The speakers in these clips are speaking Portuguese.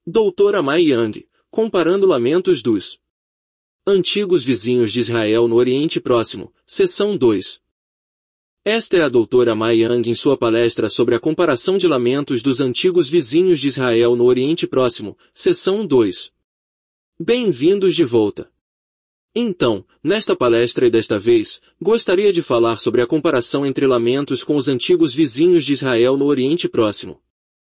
Doutora Mai Yang, comparando lamentos dos antigos vizinhos de Israel no Oriente Próximo, seção 2. Esta é a doutora Mai Yang em sua palestra sobre a comparação de lamentos dos antigos vizinhos de Israel no Oriente Próximo, seção 2. Bem-vindos de volta. Então, nesta palestra e desta vez, gostaria de falar sobre a comparação entre lamentos com os antigos vizinhos de Israel no Oriente Próximo.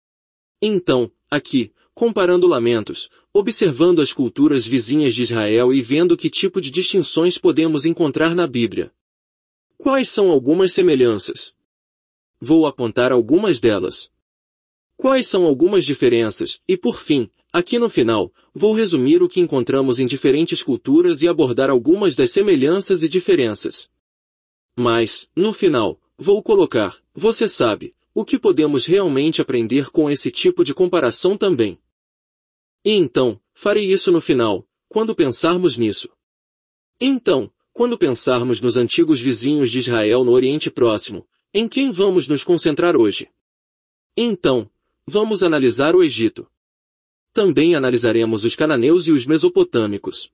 Então, aqui, comparando lamentos, observando as culturas vizinhas de Israel e vendo que tipo de distinções podemos encontrar na Bíblia. Quais são algumas semelhanças? Vou apontar algumas delas. Quais são algumas diferenças? E por fim, aqui no final, vou resumir o que encontramos em diferentes culturas e abordar algumas das semelhanças e diferenças. Mas, no final, vou colocar, você sabe, o que podemos realmente aprender com esse tipo de comparação também. E então, farei isso no final, quando pensarmos nisso. Então, quando pensarmos nos antigos vizinhos de Israel no Oriente Próximo, em quem vamos nos concentrar hoje? Então, vamos analisar o Egito. Também analisaremos os cananeus e os mesopotâmicos.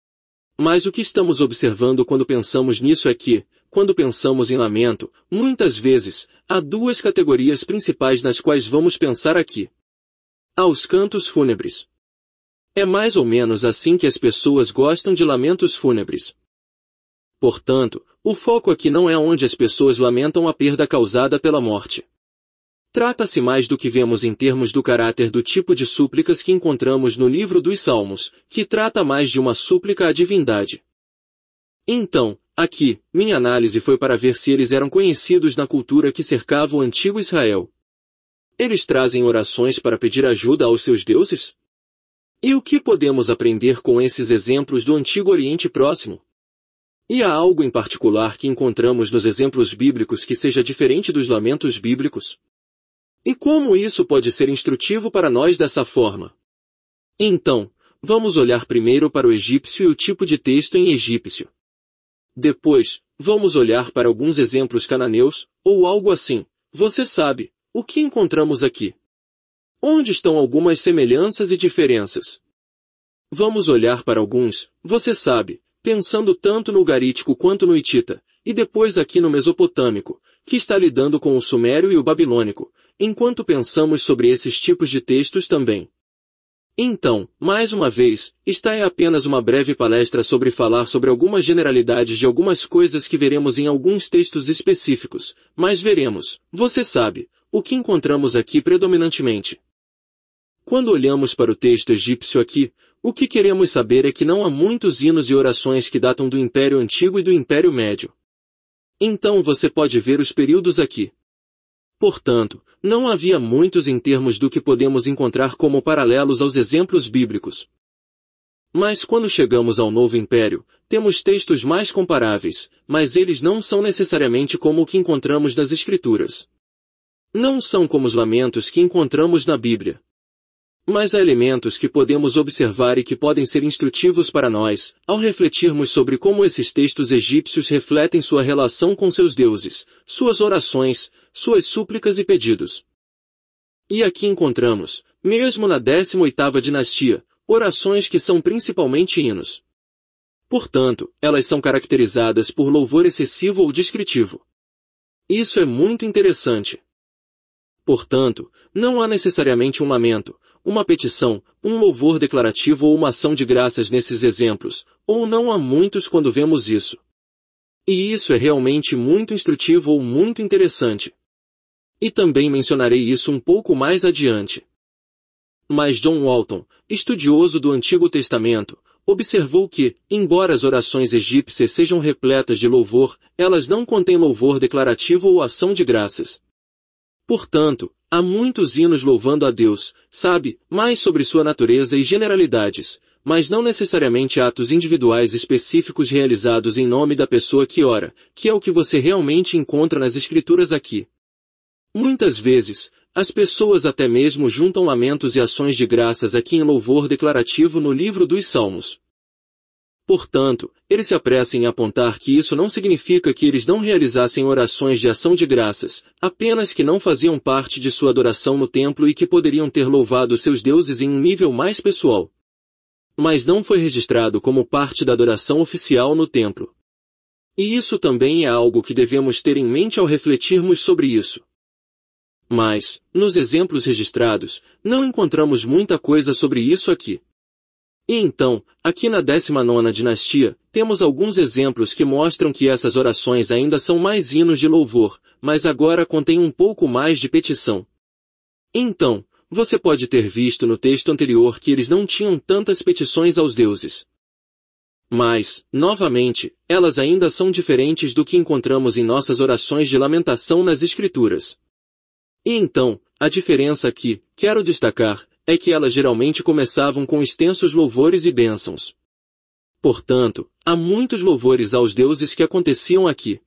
Mas o que estamos observando quando pensamos nisso é que, quando pensamos em lamento, muitas vezes, há duas categorias principais nas quais vamos pensar aqui. Há os cantos fúnebres. É mais ou menos assim que as pessoas gostam de lamentos fúnebres. Portanto, o foco aqui não é onde as pessoas lamentam a perda causada pela morte. Trata-se mais do que vemos em termos do caráter do tipo de súplicas que encontramos no livro dos Salmos, que trata mais de uma súplica à divindade. Então, aqui, minha análise foi para ver se eles eram conhecidos na cultura que cercava o antigo Israel. Eles trazem orações para pedir ajuda aos seus deuses? E o que podemos aprender com esses exemplos do Antigo Oriente Próximo? E há algo em particular que encontramos nos exemplos bíblicos que seja diferente dos lamentos bíblicos? E como isso pode ser instrutivo para nós dessa forma? Então, vamos olhar primeiro para o egípcio e o tipo de texto em egípcio. Depois, vamos olhar para alguns exemplos cananeus, ou algo assim. Você sabe, o que encontramos aqui? Onde estão algumas semelhanças e diferenças? Vamos olhar para alguns, você sabe, pensando tanto no Ugarítico quanto no Hitita, e depois aqui no Mesopotâmico, que está lidando com o Sumério e o Babilônico, enquanto pensamos sobre esses tipos de textos também. Então, mais uma vez, esta é apenas uma breve palestra sobre falar sobre algumas generalidades de algumas coisas que veremos em alguns textos específicos, mas veremos, você sabe, o que encontramos aqui predominantemente. Quando olhamos para o texto egípcio aqui, o que queremos saber é que não há muitos hinos e orações que datam do Império Antigo e do Império Médio. Então você pode ver os períodos aqui. Portanto, não havia muitos em termos do que podemos encontrar como paralelos aos exemplos bíblicos. Mas quando chegamos ao Novo Império, temos textos mais comparáveis, mas eles não são necessariamente como o que encontramos nas Escrituras. Não são como os lamentos que encontramos na Bíblia. Mas há elementos que podemos observar e que podem ser instrutivos para nós, ao refletirmos sobre como esses textos egípcios refletem sua relação com seus deuses, suas orações, suas súplicas e pedidos. E aqui encontramos, mesmo na 18ª dinastia, orações que são principalmente hinos. Portanto, elas são caracterizadas por louvor excessivo ou descritivo. Isso é muito interessante. Portanto, não há necessariamente um lamento, uma petição, um louvor declarativo ou uma ação de graças nesses exemplos, ou não há muitos quando vemos isso. E isso é realmente muito instrutivo ou muito interessante. E também mencionarei isso um pouco mais adiante. Mas John Walton, estudioso do Antigo Testamento, observou que, embora as orações egípcias sejam repletas de louvor, elas não contêm louvor declarativo ou ação de graças. Portanto, há muitos hinos louvando a Deus, sabe, mais sobre sua natureza e generalidades, mas não necessariamente atos individuais específicos realizados em nome da pessoa que ora, que é o que você realmente encontra nas Escrituras aqui. Muitas vezes, as pessoas até mesmo juntam lamentos e ações de graças aqui em louvor declarativo no livro dos Salmos. Portanto, ele se apressa em apontar que isso não significa que eles não realizassem orações de ação de graças, apenas que não faziam parte de sua adoração no templo e que poderiam ter louvado seus deuses em um nível mais pessoal. Mas não foi registrado como parte da adoração oficial no templo. E isso também é algo que devemos ter em mente ao refletirmos sobre isso. Mas, nos exemplos registrados, não encontramos muita coisa sobre isso aqui. E então, aqui na 19ª dinastia, temos alguns exemplos que mostram que essas orações ainda são mais hinos de louvor, mas agora contêm um pouco mais de petição. Então, você pode ter visto no texto anterior que eles não tinham tantas petições aos deuses. Mas, novamente, elas ainda são diferentes do que encontramos em nossas orações de lamentação nas Escrituras. E então, a diferença aqui, quero destacar, é que elas geralmente começavam com extensos louvores e bênçãos. Portanto, há muitos louvores aos deuses que aconteciam aqui.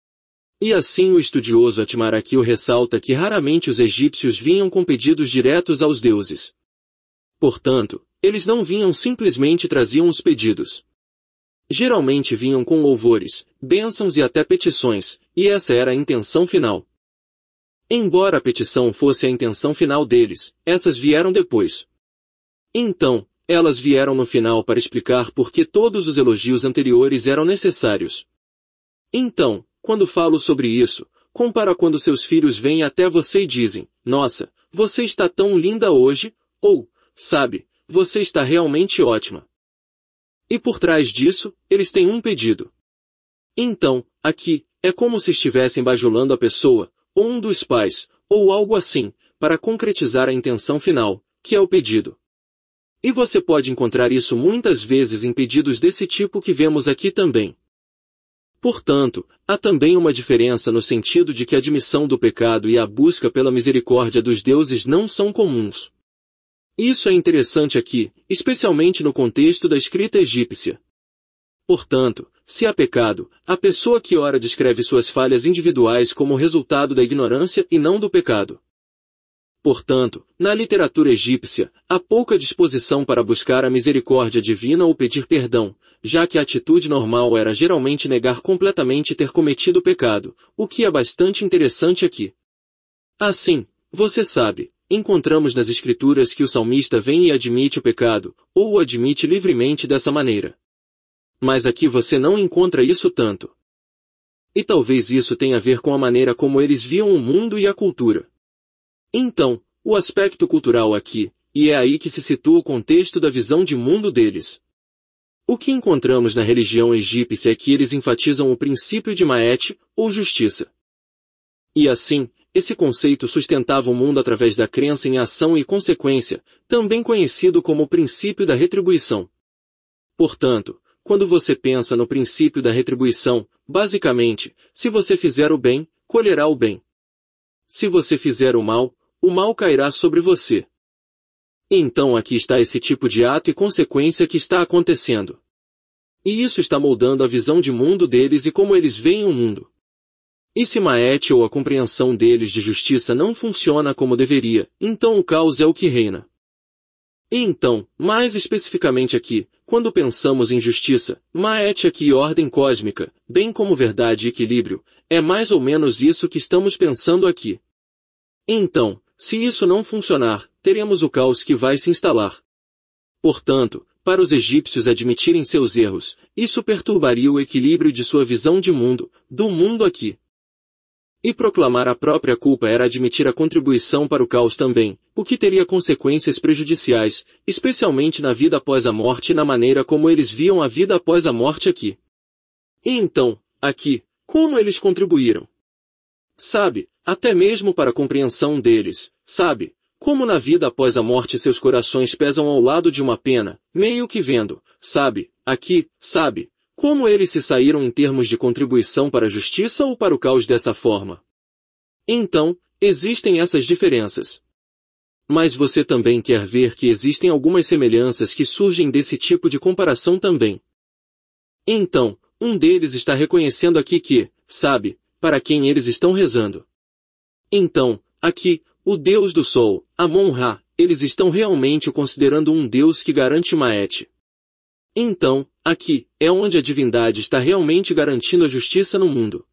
E assim o estudioso Atmarakil ressalta que raramente os egípcios vinham com pedidos diretos aos deuses. Portanto, eles não vinham simplesmente traziam os pedidos. Geralmente vinham com louvores, bênçãos e até petições, e essa era a intenção final. Embora a petição fosse a intenção final deles, essas vieram depois. Então, elas vieram no final para explicar por que todos os elogios anteriores eram necessários. Então, quando falo sobre isso, compara quando seus filhos vêm até você e dizem, nossa, você está tão linda hoje, ou, sabe, você está realmente ótima. E por trás disso, eles têm um pedido. Então, aqui, é como se estivessem bajulando a pessoa, ou um dos pais, ou algo assim, para concretizar a intenção final, que é o pedido. E você pode encontrar isso muitas vezes em pedidos desse tipo que vemos aqui também. Portanto, há também uma diferença no sentido de que a admissão do pecado e a busca pela misericórdia dos deuses não são comuns. Isso é interessante aqui, especialmente no contexto da escrita egípcia. Portanto, se há pecado, a pessoa que ora descreve suas falhas individuais como resultado da ignorância e não do pecado. Portanto, na literatura egípcia, há pouca disposição para buscar a misericórdia divina ou pedir perdão, já que a atitude normal era geralmente negar completamente ter cometido pecado, o que é bastante interessante aqui. Assim, você sabe, encontramos nas Escrituras que o salmista vem e admite o pecado, ou o admite livremente dessa maneira. Mas aqui você não encontra isso tanto. E talvez isso tenha a ver com a maneira como eles viam o mundo e a cultura. Então, o aspecto cultural aqui, e é aí que se situa o contexto da visão de mundo deles. O que encontramos na religião egípcia é que eles enfatizam o princípio de Ma'et, ou justiça. E assim, esse conceito sustentava o mundo através da crença em ação e consequência, também conhecido como o princípio da retribuição. Portanto, quando você pensa no princípio da retribuição, basicamente, se você fizer o bem, colherá o bem. Se você fizer o mal cairá sobre você. Então aqui está esse tipo de ato e consequência que está acontecendo. E isso está moldando a visão de mundo deles e como eles veem o mundo. E se Ma'et ou a compreensão deles de justiça não funciona como deveria, então o caos é o que reina. E então, mais especificamente aqui, quando pensamos em justiça, Ma'et aqui e ordem cósmica, bem como verdade e equilíbrio, é mais ou menos isso que estamos pensando aqui. Então, se isso não funcionar, teremos o caos que vai se instalar. Portanto, para os egípcios admitirem seus erros, isso perturbaria o equilíbrio de sua visão de mundo, do mundo aqui. E proclamar a própria culpa era admitir a contribuição para o caos também, o que teria consequências prejudiciais, especialmente na vida após a morte e na maneira como eles viam a vida após a morte aqui. E então, aqui, como eles contribuíram? Sabe, até mesmo para a compreensão deles, sabe, como na vida após a morte seus corações pesam ao lado de uma pena, meio que vendo, sabe, aqui, sabe, como eles se saíram em termos de contribuição para a justiça ou para o caos dessa forma. Então, existem essas diferenças. Mas você também quer ver que existem algumas semelhanças que surgem desse tipo de comparação também. Então, um deles está reconhecendo aqui que, sabe, para quem eles estão rezando. Então, aqui, o Deus do Sol, Amon-Ra, eles estão realmente o considerando um Deus que garante Ma'et. Então, aqui, é onde a divindade está realmente garantindo a justiça no mundo.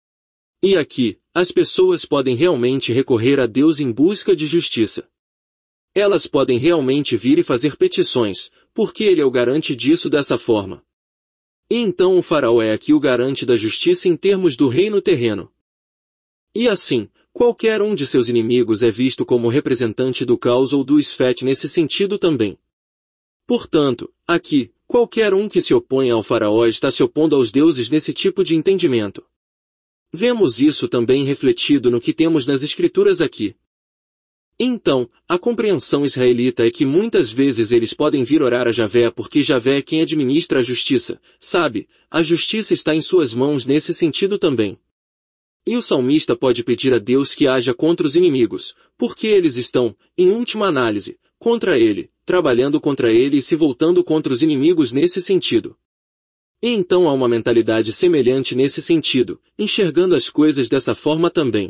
E aqui, as pessoas podem realmente recorrer a Deus em busca de justiça. Elas podem realmente vir e fazer petições, porque Ele é o garante disso dessa forma. E então o faraó é aqui o garante da justiça em termos do reino terreno. E assim, qualquer um de seus inimigos é visto como representante do caos ou do esfete nesse sentido também. Portanto, aqui, qualquer um que se opõe ao faraó está se opondo aos deuses nesse tipo de entendimento. Vemos isso também refletido no que temos nas escrituras aqui. Então, a compreensão israelita é que muitas vezes eles podem vir orar a Javé porque Javé é quem administra a justiça, sabe? A justiça está em suas mãos nesse sentido também. E o salmista pode pedir a Deus que haja contra os inimigos, porque eles estão, em última análise, contra ele, trabalhando contra ele e se voltando contra os inimigos nesse sentido. E então há uma mentalidade semelhante nesse sentido, enxergando as coisas dessa forma também.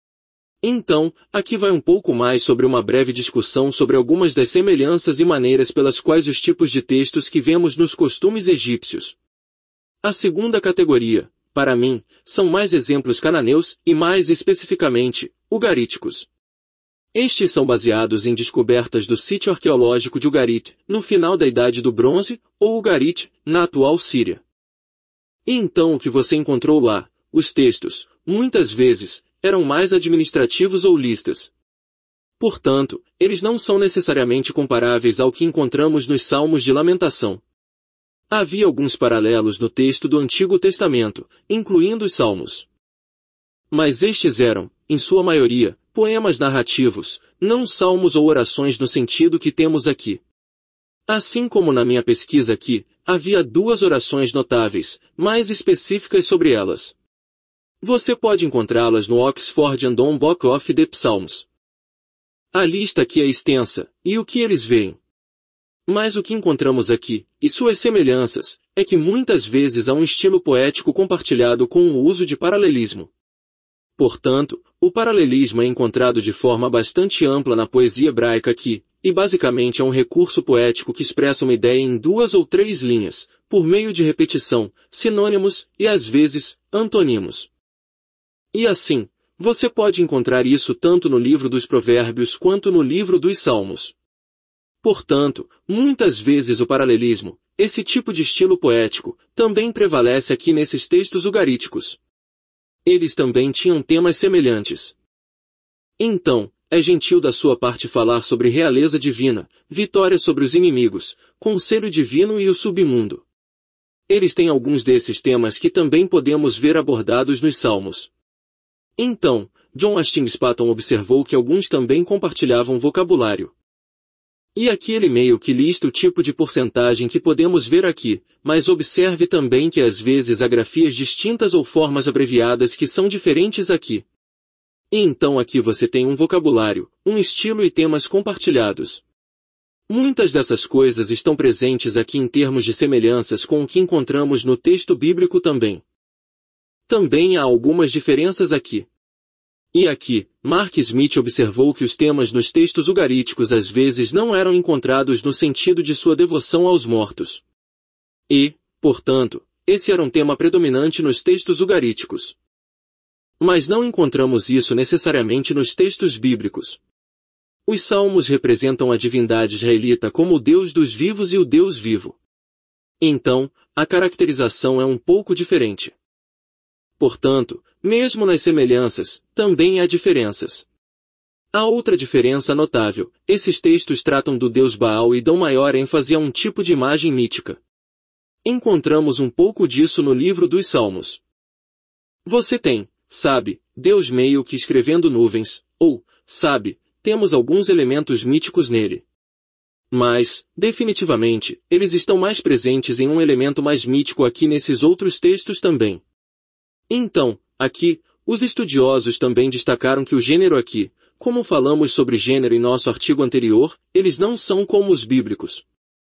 Então, aqui vai um pouco mais sobre uma breve discussão sobre algumas das semelhanças e maneiras pelas quais os tipos de textos que vemos nos costumes egípcios. A segunda categoria, para mim, são mais exemplos cananeus e mais especificamente, ugaríticos. Estes são baseados em descobertas do sítio arqueológico de Ugarit, no final da Idade do Bronze, ou Ugarit, na atual Síria. E então o que você encontrou lá, os textos, muitas vezes, eram mais administrativos ou listas. Portanto, eles não são necessariamente comparáveis ao que encontramos nos Salmos de Lamentação. Havia alguns paralelos no texto do Antigo Testamento, incluindo os Salmos. Mas estes eram, em sua maioria, poemas narrativos, não salmos ou orações no sentido que temos aqui. Assim como na minha pesquisa aqui, havia duas orações notáveis, mais específicas sobre elas. Você pode encontrá-las no Oxford Andon Book of the Psalms. A lista aqui é extensa, e o que eles veem? Mas o que encontramos aqui, e suas semelhanças, é que muitas vezes há um estilo poético compartilhado com o uso de paralelismo. Portanto, o paralelismo é encontrado de forma bastante ampla na poesia hebraica aqui, e basicamente é um recurso poético que expressa uma ideia em 2 ou 3 linhas, por meio de repetição, sinônimos e às vezes, antonimos. E assim, você pode encontrar isso tanto no livro dos Provérbios quanto no livro dos Salmos. Portanto, muitas vezes o paralelismo, esse tipo de estilo poético, também prevalece aqui nesses textos ugaríticos. Eles também tinham temas semelhantes. Então, é gentil da sua parte falar sobre realeza divina, vitória sobre os inimigos, conselho divino e o submundo. Eles têm alguns desses temas que também podemos ver abordados nos Salmos. Então, John Hastings Patton observou que alguns também compartilhavam vocabulário. E aqui ele meio que lista o tipo de porcentagem que podemos ver aqui, mas observe também que às vezes há grafias distintas ou formas abreviadas que são diferentes aqui. E então aqui você tem um vocabulário, um estilo e temas compartilhados. Muitas dessas coisas estão presentes aqui em termos de semelhanças com o que encontramos no texto bíblico também. Também há algumas diferenças aqui. E aqui, Mark Smith observou que os temas nos textos ugaríticos às vezes não eram encontrados no sentido de sua devoção aos mortos. E, portanto, esse era um tema predominante nos textos ugaríticos. Mas não encontramos isso necessariamente nos textos bíblicos. Os salmos representam a divindade israelita como o Deus dos vivos e o Deus vivo. Então, a caracterização é um pouco diferente. Portanto, mesmo nas semelhanças, também há diferenças. Há outra diferença notável, esses textos tratam do Deus Baal e dão maior ênfase a um tipo de imagem mítica. Encontramos um pouco disso no livro dos Salmos. Você tem, sabe, Deus meio que escrevendo nuvens, ou, sabe, temos alguns elementos míticos nele. Mas, definitivamente, eles estão mais presentes em um elemento mais mítico aqui nesses outros textos também. Então, aqui, os estudiosos também destacaram que o gênero aqui, como falamos sobre gênero em nosso artigo anterior, eles não são como os bíblicos.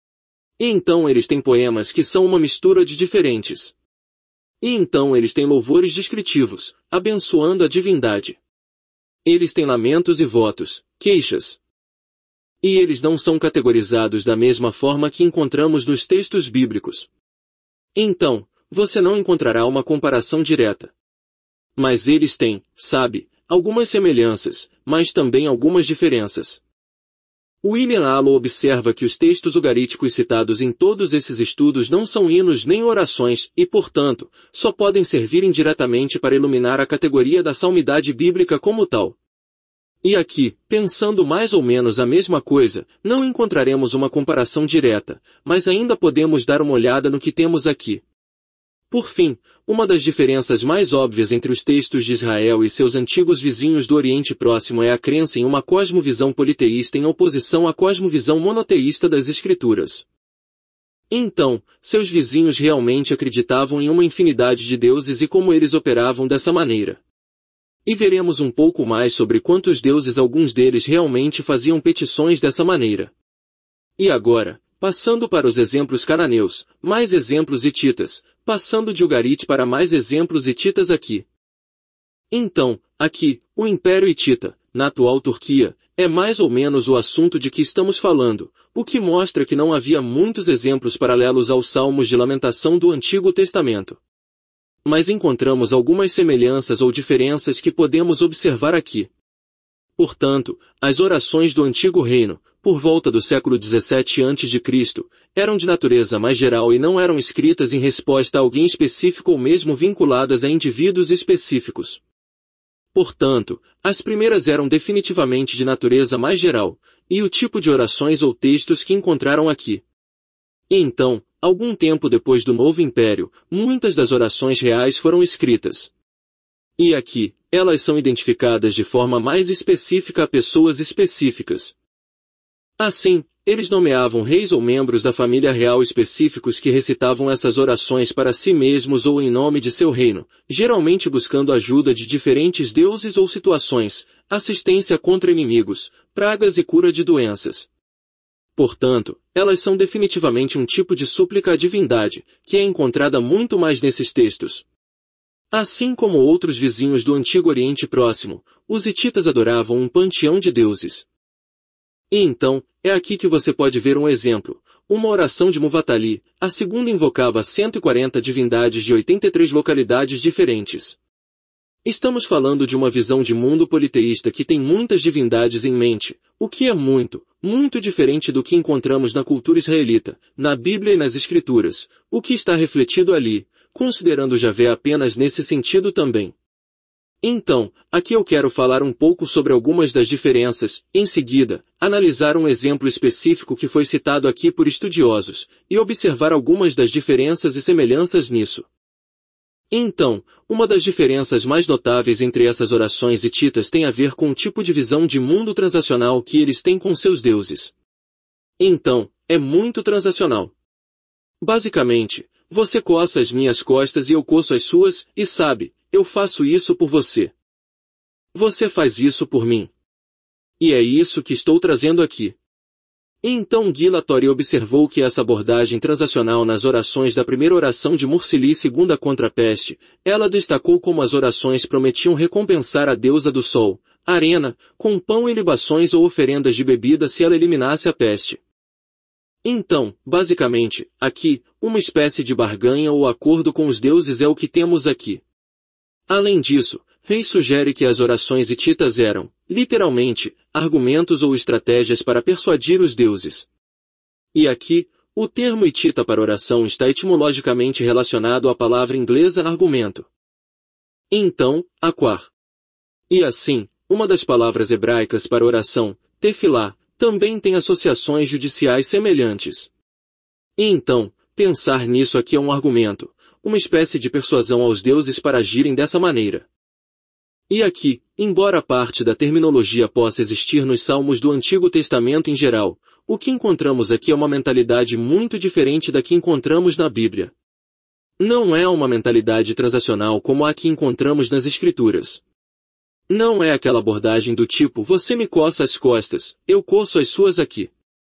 E então eles têm poemas que são uma mistura de diferentes. E então eles têm louvores descritivos, abençoando a divindade. Eles têm lamentos e votos, queixas. E eles não são categorizados da mesma forma que encontramos nos textos bíblicos. Então, você não encontrará uma comparação direta. Mas eles têm, sabe, algumas semelhanças, mas também algumas diferenças. William Allo observa que os textos ugaríticos citados em todos esses estudos não são hinos nem orações e, portanto, só podem servir indiretamente para iluminar a categoria da salmidade bíblica como tal. E aqui, pensando mais ou menos a mesma coisa, não encontraremos uma comparação direta, mas ainda podemos dar uma olhada no que temos aqui. Por fim, uma das diferenças mais óbvias entre os textos de Israel e seus antigos vizinhos do Oriente Próximo é a crença em uma cosmovisão politeísta em oposição à cosmovisão monoteísta das Escrituras. Então, seus vizinhos realmente acreditavam em uma infinidade de deuses e como eles operavam dessa maneira. E veremos um pouco mais sobre quantos deuses alguns deles realmente faziam petições dessa maneira. E agora, passando para os exemplos cananeus, mais exemplos hititas, passando de Ugarit para mais exemplos hititas aqui. Então, aqui, o Império Hitita, na atual Turquia, é mais ou menos o assunto de que estamos falando, o que mostra que não havia muitos exemplos paralelos aos Salmos de Lamentação do Antigo Testamento. Mas encontramos algumas semelhanças ou diferenças que podemos observar aqui. Portanto, as orações do Antigo Reino, por volta do século XVII a.C., eram de natureza mais geral e não eram escritas em resposta a alguém específico ou mesmo vinculadas a indivíduos específicos. Portanto, as primeiras eram definitivamente de natureza mais geral, e o tipo de orações ou textos que encontraram aqui. E então, algum tempo depois do Novo Império, muitas das orações reais foram escritas. E aqui, elas são identificadas de forma mais específica a pessoas específicas. Assim, eles nomeavam reis ou membros da família real específicos que recitavam essas orações para si mesmos ou em nome de seu reino, geralmente buscando ajuda de diferentes deuses ou situações, assistência contra inimigos, pragas e cura de doenças. Portanto, elas são definitivamente um tipo de súplica à divindade, que é encontrada muito mais nesses textos. Assim como outros vizinhos do Antigo Oriente Próximo, os hititas adoravam um panteão de deuses. E então, é aqui que você pode ver um exemplo, uma oração de Muvatali, a segunda invocava 140 divindades de 83 localidades diferentes. Estamos falando de uma visão de mundo politeísta que tem muitas divindades em mente, o que é muito, muito diferente do que encontramos na cultura israelita, na Bíblia e nas Escrituras, o que está refletido ali, considerando Javé apenas nesse sentido também. Então, aqui eu quero falar um pouco sobre algumas das diferenças, em seguida, analisar um exemplo específico que foi citado aqui por estudiosos, e observar algumas das diferenças e semelhanças nisso. Então, uma das diferenças mais notáveis entre essas orações hititas tem a ver com o tipo de visão de mundo transacional que eles têm com seus deuses. Então, é muito transacional. Basicamente, você coça as minhas costas e eu coço as suas, e sabe, eu faço isso por você. Você faz isso por mim. E é isso que estou trazendo aqui. Então Gila Tori observou que essa abordagem transacional nas orações da primeira oração de Mursili segunda contra a peste, ela destacou como as orações prometiam recompensar a deusa do sol, Arena, com pão e libações ou oferendas de bebida se ela eliminasse a peste. Então, basicamente, aqui, uma espécie de barganha ou acordo com os deuses é o que temos aqui. Além disso, Reis sugere que as orações hititas eram, literalmente, argumentos ou estratégias para persuadir os deuses. E aqui, o termo hitita para oração está etimologicamente relacionado à palavra inglesa argumento. Então, aquar. E assim, uma das palavras hebraicas para oração, tefilá, também tem associações judiciais semelhantes. E então, pensar nisso aqui é um argumento, uma espécie de persuasão aos deuses para agirem dessa maneira. E aqui, embora parte da terminologia possa existir nos salmos do Antigo Testamento em geral, o que encontramos aqui é uma mentalidade muito diferente da que encontramos na Bíblia. Não é uma mentalidade transacional como a que encontramos nas Escrituras. Não é aquela abordagem do tipo, você me coça as costas, eu coço as suas aqui.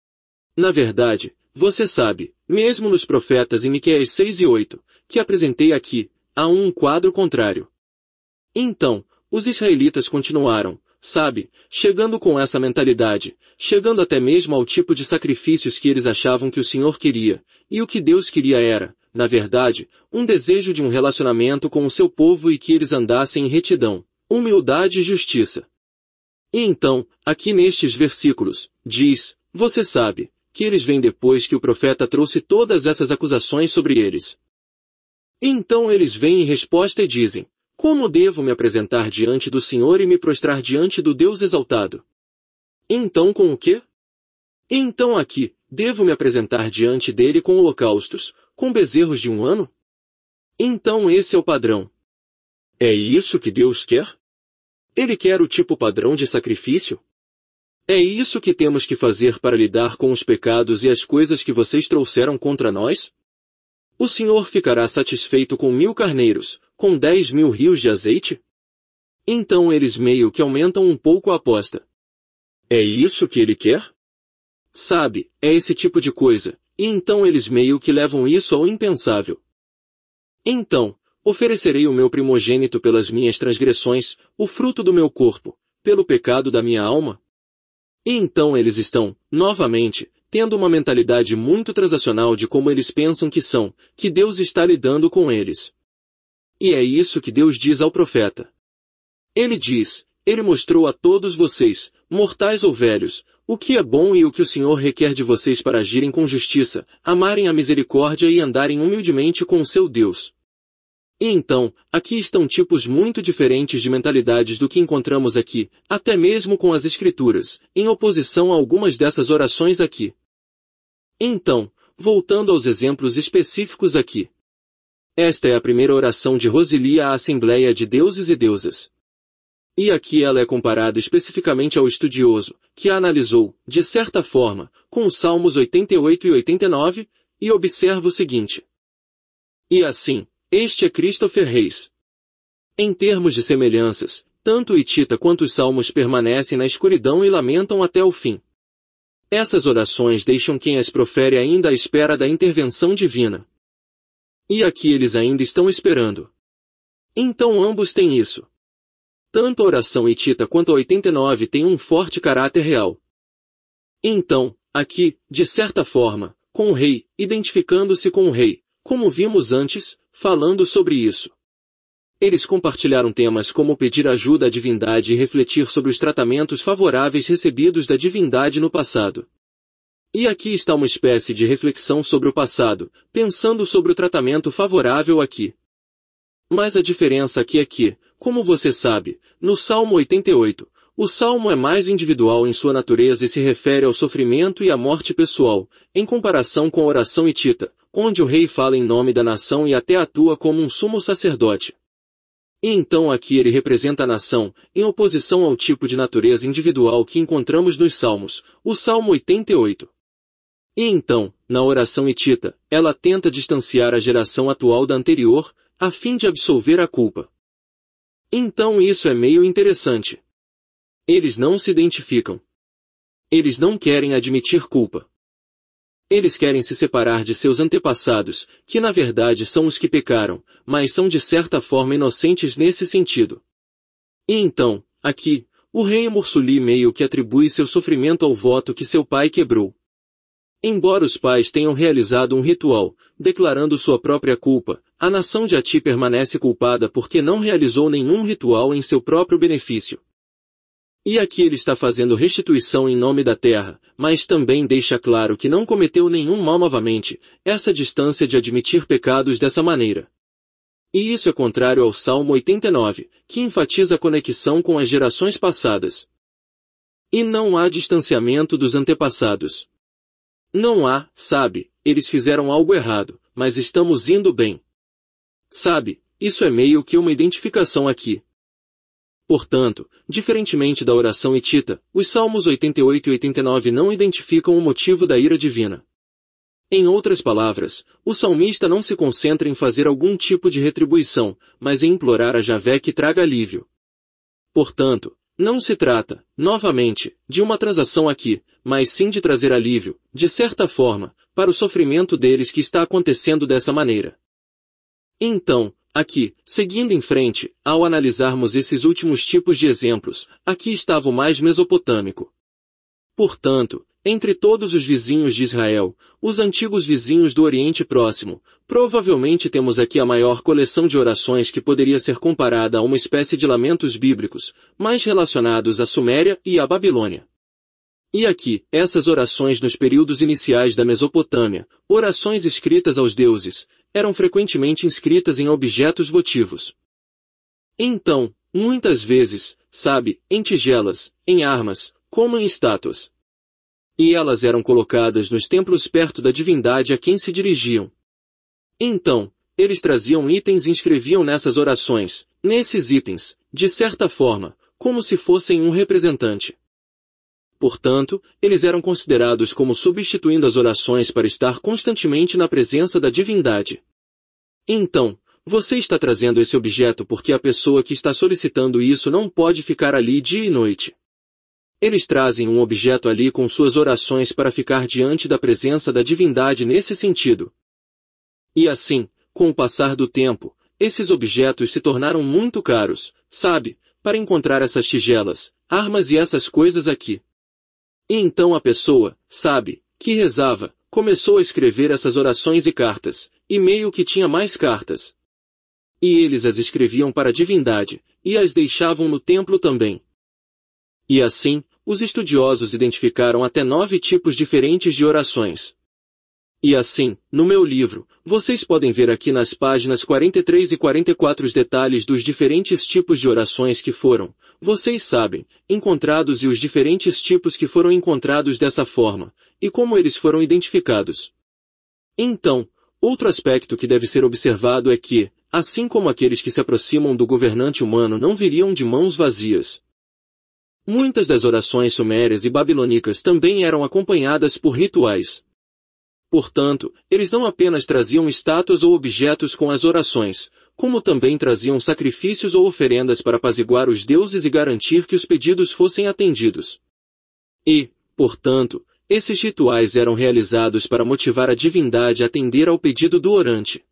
Na verdade, você sabe, mesmo nos profetas em Miqueias 6 e 8, que apresentei aqui, há um quadro contrário. Então, os israelitas continuaram, sabe, chegando com essa mentalidade, chegando até mesmo ao tipo de sacrifícios que eles achavam que o Senhor queria, e o que Deus queria era, na verdade, um desejo de um relacionamento com o seu povo e que eles andassem em retidão, humildade e justiça. E então, aqui nestes versículos, diz, você sabe, que eles vêm depois que o profeta trouxe todas essas acusações sobre eles. Então eles vêm em resposta e dizem, como devo me apresentar diante do Senhor e me prostrar diante do Deus exaltado? Então com o quê? Então aqui, devo me apresentar diante dele com holocaustos, com bezerros de um ano? Então esse é o padrão. É isso que Deus quer? Ele quer o tipo padrão de sacrifício? É isso que temos que fazer para lidar com os pecados e as coisas que vocês trouxeram contra nós? O Senhor ficará satisfeito com 1000 carneiros, com 10.000 rios de azeite? Então eles meio que aumentam um pouco a aposta. É isso que ele quer? Sabe, é esse tipo de coisa, e então eles meio que levam isso ao impensável. Então, oferecerei o meu primogênito pelas minhas transgressões, o fruto do meu corpo, pelo pecado da minha alma? E então eles estão, novamente, tendo uma mentalidade muito transacional de como eles pensam que são, que Deus está lidando com eles. E é isso que Deus diz ao profeta. Ele diz, ele mostrou a todos vocês, mortais ou velhos, o que é bom e o que o Senhor requer de vocês para agirem com justiça, amarem a misericórdia e andarem humildemente com o seu Deus. E então, aqui estão tipos muito diferentes de mentalidades do que encontramos aqui, até mesmo com as Escrituras, em oposição a algumas dessas orações aqui. Então, voltando aos exemplos específicos aqui. Esta é a primeira oração de Roseli à Assembleia de Deuses e Deusas. E aqui ela é comparada especificamente ao estudioso, que a analisou, de certa forma, com os Salmos 88 e 89, e observa o seguinte. E assim, este é Christopher Reis. Em termos de semelhanças, tanto o Hitita quanto os Salmos permanecem na escuridão e lamentam até o fim. Essas orações deixam quem as profere ainda à espera da intervenção divina. E aqui eles ainda estão esperando. Então ambos têm isso. Tanto a oração Hitita quanto a 89 têm um forte caráter real. Então, aqui, de certa forma, com o rei, identificando-se com o rei, como vimos antes, falando sobre isso. Eles compartilharam temas como pedir ajuda à divindade e refletir sobre os tratamentos favoráveis recebidos da divindade no passado. E aqui está uma espécie de reflexão sobre o passado, pensando sobre o tratamento favorável aqui. Mas a diferença aqui é que, como você sabe, no Salmo 88, o Salmo é mais individual em sua natureza e se refere ao sofrimento e à morte pessoal, em comparação com a oração Hitita, onde o rei fala em nome da nação e até atua como um sumo sacerdote. E então aqui ele representa a nação, em oposição ao tipo de natureza individual que encontramos nos Salmos, o Salmo 88. E então, na oração Hitita, ela tenta distanciar a geração atual da anterior, a fim de absolver a culpa. Então isso é meio interessante. Eles não se identificam. Eles não querem admitir culpa. Eles querem se separar de seus antepassados, que na verdade são os que pecaram, mas são de certa forma inocentes nesse sentido. E então, aqui, o rei Mursuli meio que atribui seu sofrimento ao voto que seu pai quebrou. Embora os pais tenham realizado um ritual, declarando sua própria culpa, a nação de Ati permanece culpada porque não realizou nenhum ritual em seu próprio benefício. E aqui ele está fazendo restituição em nome da terra, mas também deixa claro que não cometeu nenhum mal novamente, essa distância de admitir pecados dessa maneira. E isso é contrário ao Salmo 89, que enfatiza a conexão com as gerações passadas. E não há distanciamento dos antepassados. Não há, sabe, eles fizeram algo errado, mas estamos indo bem. Sabe, isso é meio que uma identificação aqui. Portanto, diferentemente da oração Hitita, os Salmos 88 e 89 não identificam o motivo da ira divina. Em outras palavras, o salmista não se concentra em fazer algum tipo de retribuição, mas em implorar a Javé que traga alívio. Portanto, não se trata, novamente, de uma transação aqui, mas sim de trazer alívio, de certa forma, para o sofrimento deles que está acontecendo dessa maneira. Então, aqui, seguindo em frente, ao analisarmos esses últimos tipos de exemplos, aqui estava o mais mesopotâmico. Portanto, entre todos os vizinhos de Israel, os antigos vizinhos do Oriente Próximo, provavelmente temos aqui a maior coleção de orações que poderia ser comparada a uma espécie de lamentos bíblicos, mais relacionados à Suméria e à Babilônia. E aqui, essas orações nos períodos iniciais da Mesopotâmia, orações escritas aos deuses, eram frequentemente inscritas em objetos votivos. Então, muitas vezes, em tigelas, em armas, como em estátuas. E elas eram colocadas nos templos perto da divindade a quem se dirigiam. Então, eles traziam itens e inscreviam nessas orações, nesses itens, de certa forma, como se fossem um representante. Portanto, eles eram considerados como substituindo as orações para estar constantemente na presença da divindade. Então, você está trazendo esse objeto porque a pessoa que está solicitando isso não pode ficar ali dia e noite. Eles trazem um objeto ali com suas orações para ficar diante da presença da divindade nesse sentido. E assim, com o passar do tempo, esses objetos se tornaram muito caros, para encontrar essas tigelas, armas e essas coisas aqui. E então a pessoa, que rezava, começou a escrever essas orações e cartas, e meio que tinha mais cartas. E eles as escreviam para a divindade, e as deixavam no templo também. E assim, os estudiosos identificaram até 9 tipos diferentes de orações. E assim, no meu livro, vocês podem ver aqui nas páginas 43 e 44 os detalhes dos diferentes tipos de orações que foram, vocês sabem, encontrados e os diferentes tipos que foram encontrados dessa forma, e como eles foram identificados. Então, outro aspecto que deve ser observado é que, assim como aqueles que se aproximam do governante humano não viriam de mãos vazias. Muitas das orações sumérias e babilônicas também eram acompanhadas por rituais. Portanto, eles não apenas traziam estátuas ou objetos com as orações, como também traziam sacrifícios ou oferendas para apaziguar os deuses e garantir que os pedidos fossem atendidos. E, portanto, esses rituais eram realizados para motivar a divindade a atender ao pedido do orante.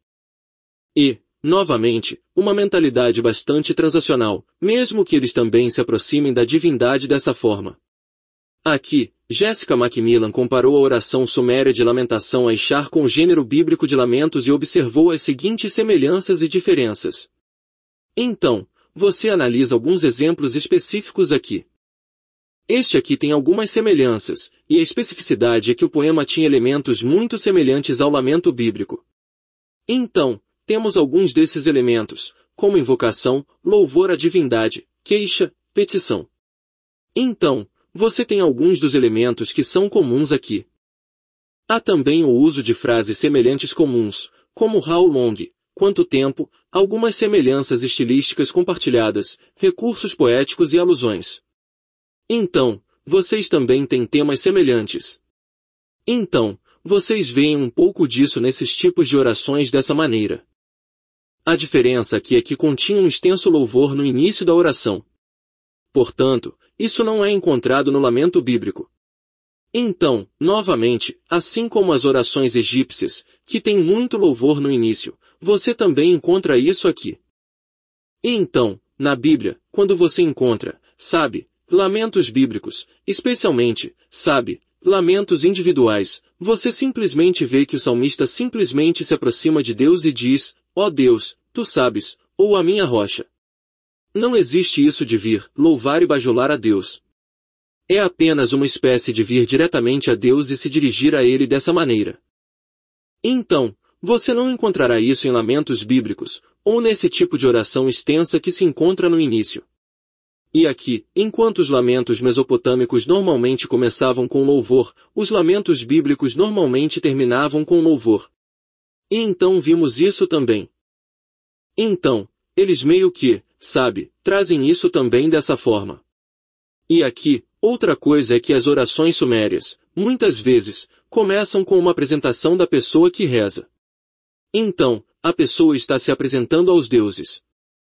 E, novamente, uma mentalidade bastante transacional, mesmo que eles também se aproximem da divindade dessa forma. Aqui, Jessica Macmillan comparou a oração suméria de lamentação a Ishar com o gênero bíblico de lamentos e observou as seguintes semelhanças e diferenças. Então, você analisa alguns exemplos específicos aqui. Este aqui tem algumas semelhanças, e a especificidade é que o poema tinha elementos muito semelhantes ao lamento bíblico. Então, temos alguns desses elementos, como invocação, louvor à divindade, queixa, petição. Então, você tem alguns dos elementos que são comuns aqui. Há também o uso de frases semelhantes comuns, como how long, quanto tempo, algumas semelhanças estilísticas compartilhadas, recursos poéticos e alusões. Então, vocês também têm temas semelhantes. Então, vocês veem um pouco disso nesses tipos de orações dessa maneira. A diferença aqui é que continha um extenso louvor no início da oração. Portanto, isso não é encontrado no lamento bíblico. Então, novamente, assim como as orações egípcias, que têm muito louvor no início, você também encontra isso aqui. E então, na Bíblia, quando você encontra, lamentos bíblicos, especialmente, lamentos individuais, você simplesmente vê que o salmista simplesmente se aproxima de Deus e diz, ó Deus, tu sabes, ou a minha rocha. Não existe isso de vir, louvar e bajular a Deus. É apenas uma espécie de vir diretamente a Deus e se dirigir a Ele dessa maneira. Então, você não encontrará isso em lamentos bíblicos, ou nesse tipo de oração extensa que se encontra no início. E aqui, enquanto os lamentos mesopotâmicos normalmente começavam com louvor, os lamentos bíblicos normalmente terminavam com louvor. E então vimos isso também. Então, eles meio que, trazem isso também dessa forma. E aqui, outra coisa é que as orações sumérias, muitas vezes, começam com uma apresentação da pessoa que reza. Então, a pessoa está se apresentando aos deuses.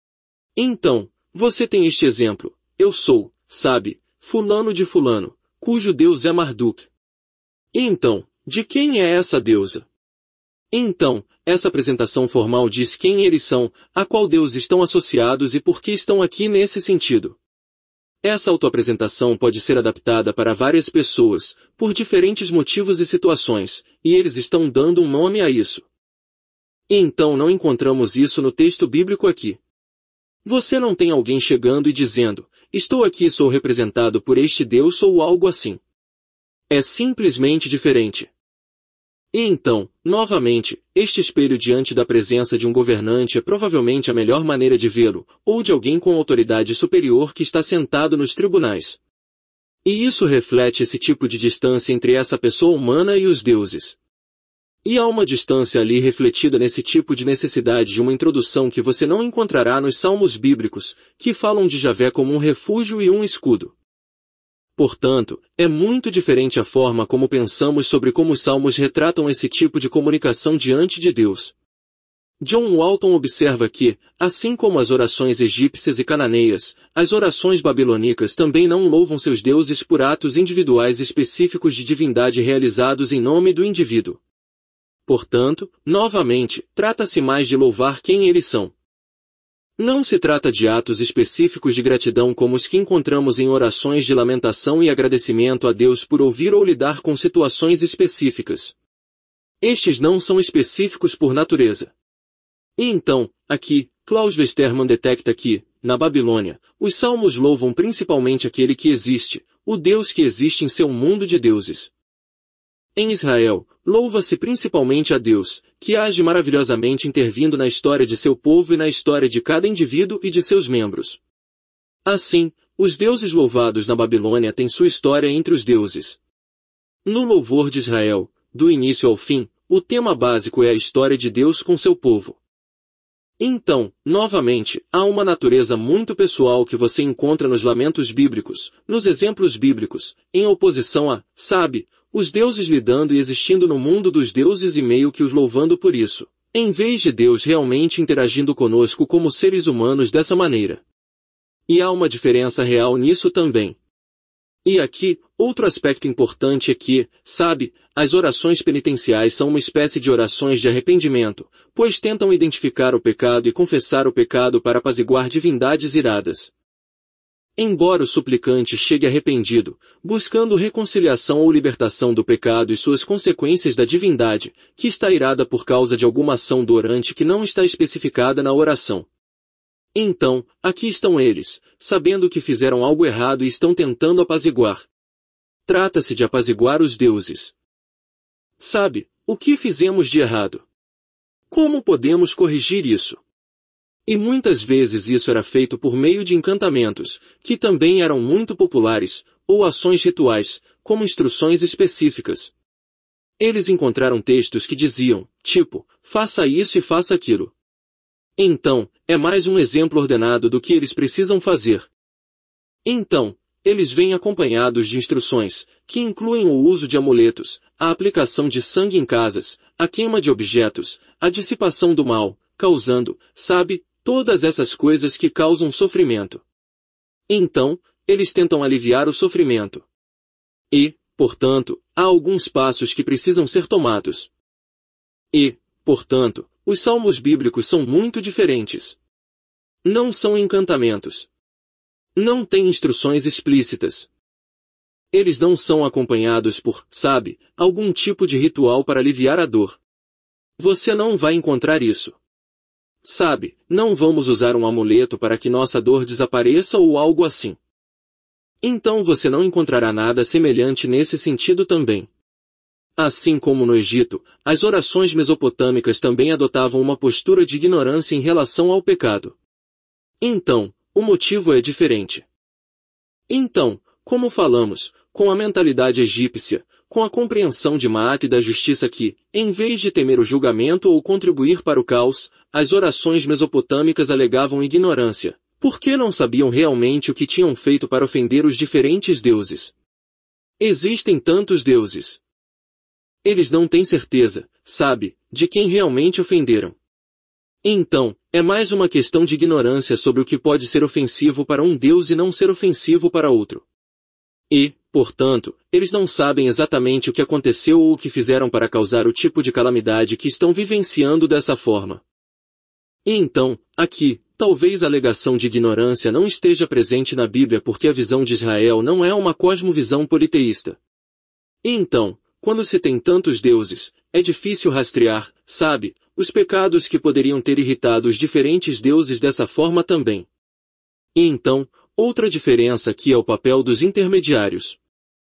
Então, você tem este exemplo, eu sou, fulano de fulano, cujo deus é Marduk. E então, de quem é essa deusa? Então, essa apresentação formal diz quem eles são, a qual deus estão associados e por que estão aqui nesse sentido. Essa autoapresentação pode ser adaptada para várias pessoas, por diferentes motivos e situações, e eles estão dando um nome a isso. E então não encontramos isso no texto bíblico aqui. Você não tem alguém chegando e dizendo, estou aqui e sou representado por este Deus ou algo assim. É simplesmente diferente. E então, novamente, este espelho diante da presença de um governante é provavelmente a melhor maneira de vê-lo, ou de alguém com autoridade superior que está sentado nos tribunais. E isso reflete esse tipo de distância entre essa pessoa humana e os deuses. E há uma distância ali refletida nesse tipo de necessidade de uma introdução que você não encontrará nos salmos bíblicos, que falam de Javé como um refúgio e um escudo. Portanto, é muito diferente a forma como pensamos sobre como os salmos retratam esse tipo de comunicação diante de Deus. John Walton observa que, assim como as orações egípcias e cananeias, as orações babilônicas também não louvam seus deuses por atos individuais específicos de divindade realizados em nome do indivíduo. Portanto, novamente, trata-se mais de louvar quem eles são. Não se trata de atos específicos de gratidão como os que encontramos em orações de lamentação e agradecimento a Deus por ouvir ou lidar com situações específicas. Estes não são específicos por natureza. E então, aqui, Klaus Westermann detecta que, na Babilônia, os salmos louvam principalmente aquele que existe, o Deus que existe em seu mundo de deuses. Em Israel, louva-se principalmente a Deus, que age maravilhosamente intervindo na história de seu povo e na história de cada indivíduo e de seus membros. Assim, os deuses louvados na Babilônia têm sua história entre os deuses. No louvor de Israel, do início ao fim, o tema básico é a história de Deus com seu povo. Então, novamente, há uma natureza muito pessoal que você encontra nos lamentos bíblicos, nos exemplos bíblicos, em oposição a, os deuses lidando e existindo no mundo dos deuses e meio que os louvando por isso, em vez de Deus realmente interagindo conosco como seres humanos dessa maneira. E há uma diferença real nisso também. E aqui, outro aspecto importante é que, as orações penitenciais são uma espécie de orações de arrependimento, pois tentam identificar o pecado e confessar o pecado para apaziguar divindades iradas. Embora o suplicante chegue arrependido, buscando reconciliação ou libertação do pecado e suas consequências da divindade, que está irada por causa de alguma ação do orante que não está especificada na oração. Então, aqui estão eles, sabendo que fizeram algo errado e estão tentando apaziguar. Trata-se de apaziguar os deuses. O que fizemos de errado? Como podemos corrigir isso? E muitas vezes isso era feito por meio de encantamentos, que também eram muito populares, ou ações rituais, como instruções específicas. Eles encontraram textos que diziam, faça isso e faça aquilo. Então, é mais um exemplo ordenado do que eles precisam fazer. Então, eles vêm acompanhados de instruções, que incluem o uso de amuletos, a aplicação de sangue em casas, a queima de objetos, a dissipação do mal, causando, todas essas coisas que causam sofrimento. Então, eles tentam aliviar o sofrimento. E, portanto, há alguns passos que precisam ser tomados. E, portanto, os salmos bíblicos são muito diferentes. Não são encantamentos. Não têm instruções explícitas. Eles não são acompanhados por, algum tipo de ritual para aliviar a dor. Você não vai encontrar isso. Não vamos usar um amuleto para que nossa dor desapareça ou algo assim. Então você não encontrará nada semelhante nesse sentido também. Assim como no Egito, as orações mesopotâmicas também adotavam uma postura de ignorância em relação ao pecado. Então, o motivo é diferente. Então, como falamos, com a mentalidade egípcia, com a compreensão de Maat e da justiça que, em vez de temer o julgamento ou contribuir para o caos, as orações mesopotâmicas alegavam ignorância, porque não sabiam realmente o que tinham feito para ofender os diferentes deuses. Existem tantos deuses. Eles não têm certeza, de quem realmente ofenderam. Então, é mais uma questão de ignorância sobre o que pode ser ofensivo para um Deus e não ser ofensivo para outro. E, portanto, eles não sabem exatamente o que aconteceu ou o que fizeram para causar o tipo de calamidade que estão vivenciando dessa forma. E então, aqui, talvez a alegação de ignorância não esteja presente na Bíblia porque a visão de Israel não é uma cosmovisão politeísta. E então, quando se tem tantos deuses, é difícil rastrear, sabe, os pecados que poderiam ter irritado os diferentes deuses dessa forma também. E então, outra diferença aqui é o papel dos intermediários.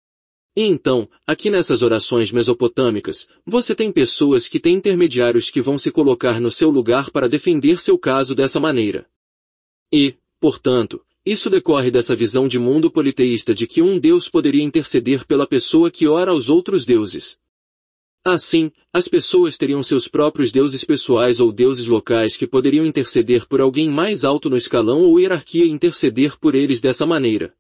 E então, aqui nessas orações mesopotâmicas, você tem pessoas que têm intermediários que vão se colocar no seu lugar para defender seu caso dessa maneira. E, portanto, isso decorre dessa visão de mundo politeísta de que um Deus poderia interceder pela pessoa que ora aos outros deuses. Assim, as pessoas teriam seus próprios deuses pessoais ou deuses locais que poderiam interceder por alguém mais alto no escalão ou hierarquia e interceder por eles dessa maneira.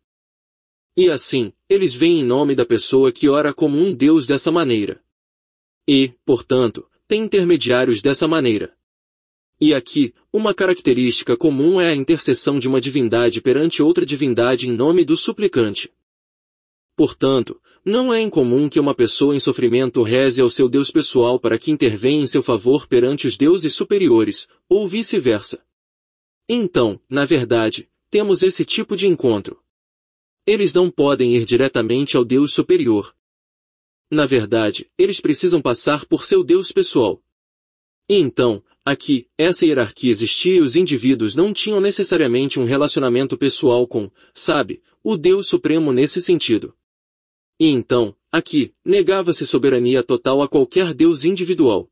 E assim, eles veem em nome da pessoa que ora como um Deus dessa maneira. E, portanto, tem intermediários dessa maneira. E aqui, uma característica comum é a intercessão de uma divindade perante outra divindade em nome do suplicante. Portanto, não é incomum que uma pessoa em sofrimento reze ao seu Deus pessoal para que intervenha em seu favor perante os deuses superiores, ou vice-versa. Então, na verdade, temos esse tipo de encontro. Eles não podem ir diretamente ao Deus superior. Na verdade, eles precisam passar por seu Deus pessoal. E então, aqui, essa hierarquia existia e os indivíduos não tinham necessariamente um relacionamento pessoal com, sabe, o Deus Supremo nesse sentido. E então, aqui, negava-se soberania total a qualquer Deus individual.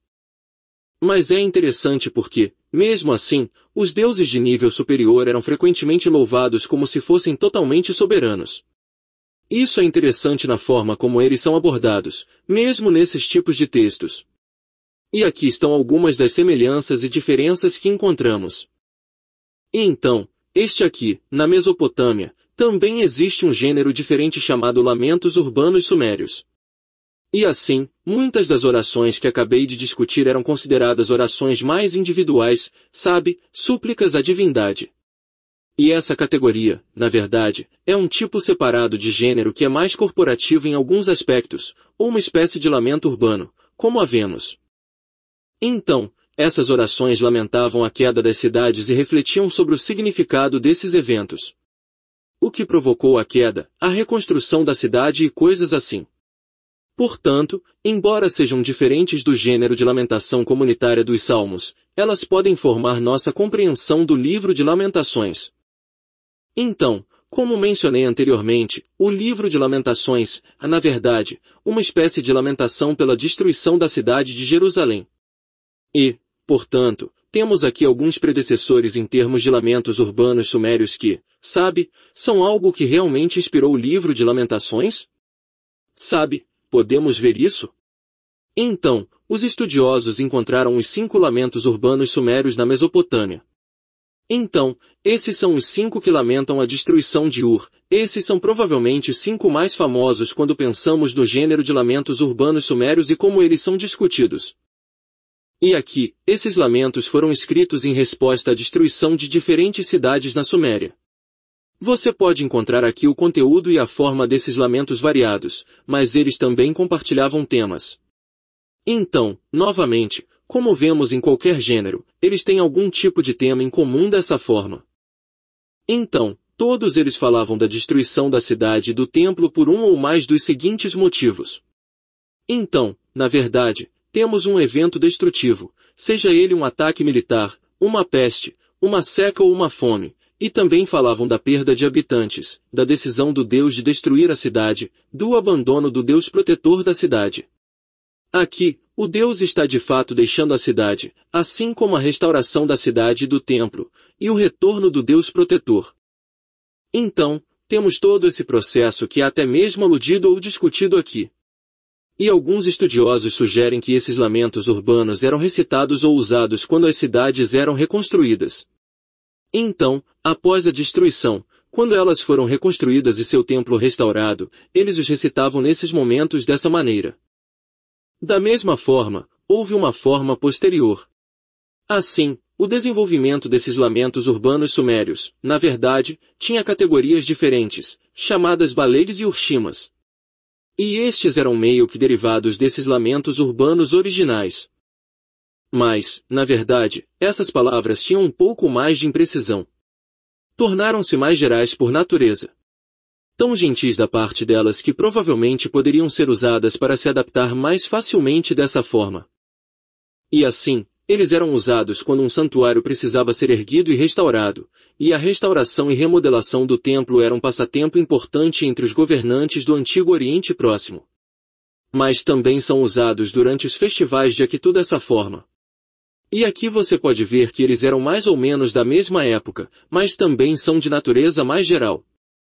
Mas é interessante porque, mesmo assim, os deuses de nível superior eram frequentemente louvados como se fossem totalmente soberanos. Isso é interessante na forma como eles são abordados, mesmo nesses tipos de textos. E aqui estão algumas das semelhanças e diferenças que encontramos. E então, este aqui, na Mesopotâmia, também existe um gênero diferente chamado Lamentos Urbanos Sumérios. E assim, muitas das orações que acabei de discutir eram consideradas orações mais individuais, sabe, súplicas à divindade. E essa categoria, na verdade, é um tipo separado de gênero que é mais corporativo em alguns aspectos, ou uma espécie de lamento urbano, como a vemos. Então, essas orações lamentavam a queda das cidades e refletiam sobre o significado desses eventos. O que provocou a queda, a reconstrução da cidade e coisas assim. Portanto, embora sejam diferentes do gênero de lamentação comunitária dos Salmos, elas podem formar nossa compreensão do livro de Lamentações. Então, como mencionei anteriormente, o livro de Lamentações é, na verdade, uma espécie de lamentação pela destruição da cidade de Jerusalém. E, portanto, temos aqui alguns predecessores em termos de lamentos urbanos sumérios que, sabe, são algo que realmente inspirou o livro de Lamentações? Sabe, podemos ver isso? Então, os estudiosos encontraram os 5 lamentos urbanos sumérios na Mesopotâmia. Então, esses são os 5 que lamentam a destruição de Ur. Esses são provavelmente os 5 mais famosos quando pensamos no gênero de lamentos urbanos sumérios e como eles são discutidos. E aqui, esses lamentos foram escritos em resposta à destruição de diferentes cidades na Suméria. Você pode encontrar aqui o conteúdo e a forma desses lamentos variados, mas eles também compartilhavam temas. Então, novamente, como vemos em qualquer gênero, eles têm algum tipo de tema em comum dessa forma. Então, todos eles falavam da destruição da cidade e do templo por um ou mais dos seguintes motivos. Então, na verdade, temos um evento destrutivo, seja ele um ataque militar, uma peste, uma seca ou uma fome, e também falavam da perda de habitantes, da decisão do Deus de destruir a cidade, do abandono do Deus protetor da cidade. Aqui, o Deus está de fato deixando a cidade, assim como a restauração da cidade e do templo, e o retorno do Deus protetor. Então, temos todo esse processo que é até mesmo aludido ou discutido aqui. E alguns estudiosos sugerem que esses lamentos urbanos eram recitados ou usados quando as cidades eram reconstruídas. Então, após a destruição, quando elas foram reconstruídas e seu templo restaurado, eles os recitavam nesses momentos dessa maneira. Da mesma forma, houve uma forma posterior. Assim, o desenvolvimento desses lamentos urbanos sumérios, na verdade, tinha categorias diferentes, chamadas baleires e urshimas. E estes eram meio que derivados desses lamentos urbanos originais. Mas, na verdade, essas palavras tinham um pouco mais de imprecisão. Tornaram-se mais gerais por natureza. Tão gentis da parte delas que provavelmente poderiam ser usadas para se adaptar mais facilmente dessa forma. E assim, eles eram usados quando um santuário precisava ser erguido e restaurado, e a restauração e remodelação do templo era um passatempo importante entre os governantes do Antigo Oriente Próximo. Mas também são usados durante os festivais de Akitu dessa forma. E aqui você pode ver que eles eram mais ou menos da mesma época, mas também são de natureza mais geral.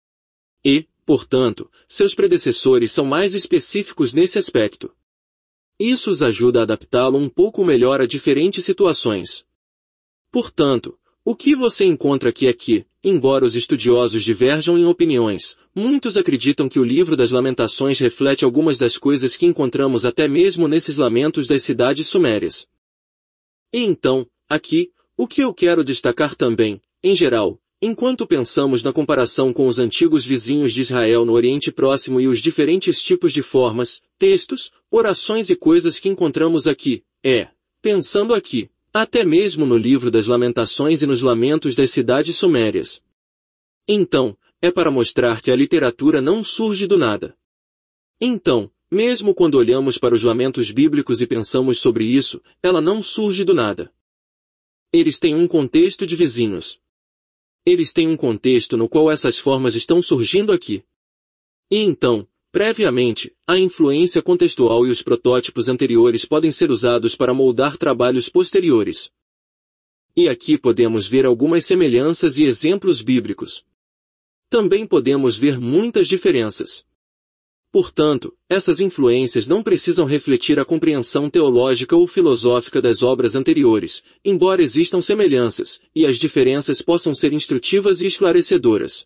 E, portanto, seus predecessores são mais específicos nesse aspecto. Isso os ajuda a adaptá-lo um pouco melhor a diferentes situações. Portanto, o que você encontra aqui é que, embora os estudiosos diverjam em opiniões, muitos acreditam que o livro das Lamentações reflete algumas das coisas que encontramos até mesmo nesses lamentos das cidades sumérias. E então, aqui, o que eu quero destacar também, em geral, enquanto pensamos na comparação com os antigos vizinhos de Israel no Oriente Próximo e os diferentes tipos de formas, textos, orações e coisas que encontramos aqui, pensando aqui, até mesmo no livro das Lamentações e nos lamentos das cidades sumérias. Então, é para mostrar que a literatura não surge do nada. Então, mesmo quando olhamos para os lamentos bíblicos e pensamos sobre isso, ela não surge do nada. Eles têm um contexto de vizinhos. Eles têm um contexto no qual essas formas estão surgindo aqui. E então, previamente, a influência contextual e os protótipos anteriores podem ser usados para moldar trabalhos posteriores. E aqui podemos ver algumas semelhanças e exemplos bíblicos. Também podemos ver muitas diferenças. Portanto, essas influências não precisam refletir a compreensão teológica ou filosófica das obras anteriores, embora existam semelhanças, e as diferenças possam ser instrutivas e esclarecedoras.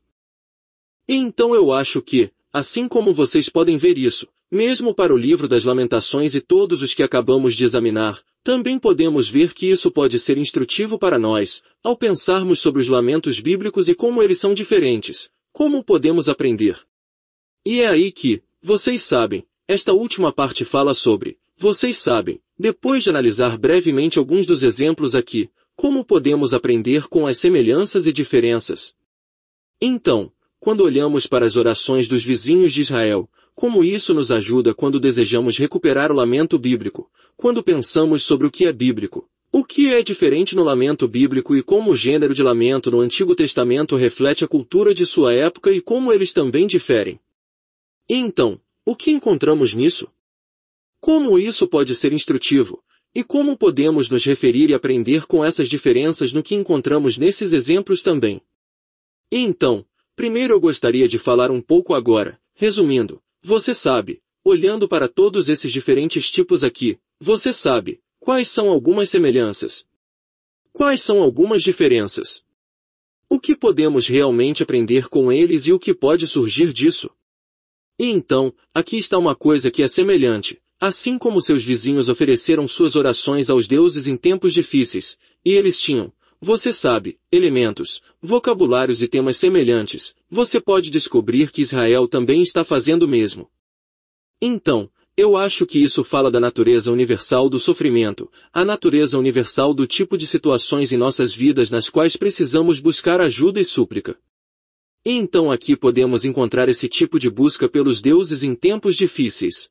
E então eu acho que, assim como vocês podem ver isso, mesmo para o livro das Lamentações e todos os que acabamos de examinar, também podemos ver que isso pode ser instrutivo para nós, ao pensarmos sobre os lamentos bíblicos e como eles são diferentes, como podemos aprender. E é aí que, vocês sabem, esta última parte fala sobre, vocês sabem, depois de analisar brevemente alguns dos exemplos aqui, como podemos aprender com as semelhanças e diferenças. Então, quando olhamos para as orações dos vizinhos de Israel, como isso nos ajuda quando desejamos recuperar o lamento bíblico, quando pensamos sobre o que é bíblico, o que é diferente no lamento bíblico e como o gênero de lamento no Antigo Testamento reflete a cultura de sua época e como eles também diferem. E então, o que encontramos nisso? Como isso pode ser instrutivo? E como podemos nos referir e aprender com essas diferenças no que encontramos nesses exemplos também? E então, primeiro eu gostaria de falar um pouco agora, resumindo, você sabe, olhando para todos esses diferentes tipos aqui, você sabe, quais são algumas semelhanças? Quais são algumas diferenças? O que podemos realmente aprender com eles e o que pode surgir disso? E então, aqui está uma coisa que é semelhante, assim como seus vizinhos ofereceram suas orações aos deuses em tempos difíceis, e eles tinham, você sabe, elementos, vocabulários e temas semelhantes, você pode descobrir que Israel também está fazendo o mesmo. Então, eu acho que isso fala da natureza universal do sofrimento, a natureza universal do tipo de situações em nossas vidas nas quais precisamos buscar ajuda e súplica. E então aqui podemos encontrar esse tipo de busca pelos deuses em tempos difíceis.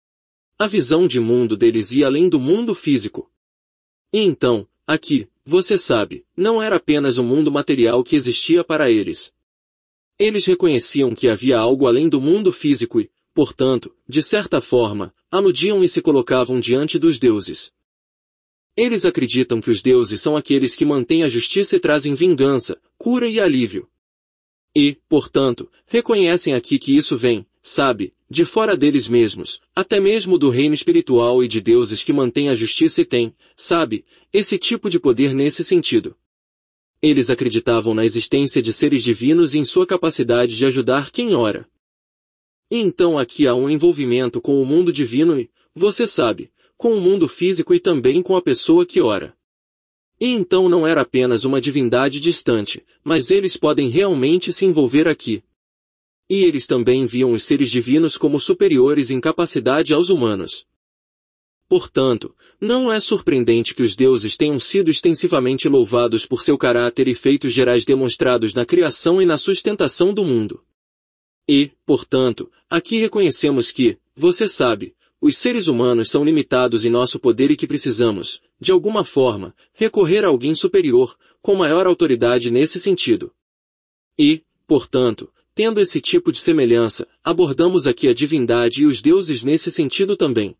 A visão de mundo deles ia além do mundo físico. E então, aqui, você sabe, não era apenas o mundo material que existia para eles. Eles reconheciam que havia algo além do mundo físico e, portanto, de certa forma, aludiam e se colocavam diante dos deuses. Eles acreditam que os deuses são aqueles que mantêm a justiça e trazem vingança, cura e alívio. E, portanto, reconhecem aqui que isso vem, sabe, de fora deles mesmos, até mesmo do reino espiritual e de deuses que mantêm a justiça e têm, sabe, esse tipo de poder nesse sentido. Eles acreditavam na existência de seres divinos e em sua capacidade de ajudar quem ora. E então aqui há um envolvimento com o mundo divino e, você sabe, com o mundo físico e também com a pessoa que ora. E então não era apenas uma divindade distante, mas eles podem realmente se envolver aqui. E eles também viam os seres divinos como superiores em capacidade aos humanos. Portanto, não é surpreendente que os deuses tenham sido extensivamente louvados por seu caráter e feitos gerais demonstrados na criação e na sustentação do mundo. E, portanto, aqui reconhecemos que, você sabe, os seres humanos são limitados em nosso poder e que precisamos, de alguma forma, recorrer a alguém superior, com maior autoridade nesse sentido. E, portanto, tendo esse tipo de semelhança, abordamos aqui a divindade e os deuses nesse sentido também.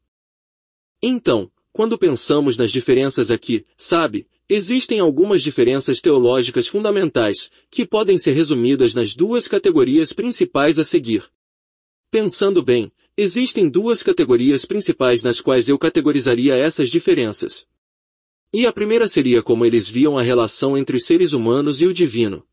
Então, quando pensamos nas diferenças aqui, sabe, existem algumas diferenças teológicas fundamentais, que podem ser resumidas nas duas categorias principais a seguir. Pensando bem, existem duas categorias principais nas quais eu categorizaria essas diferenças. E a primeira seria como eles viam a relação entre os seres humanos e o divino.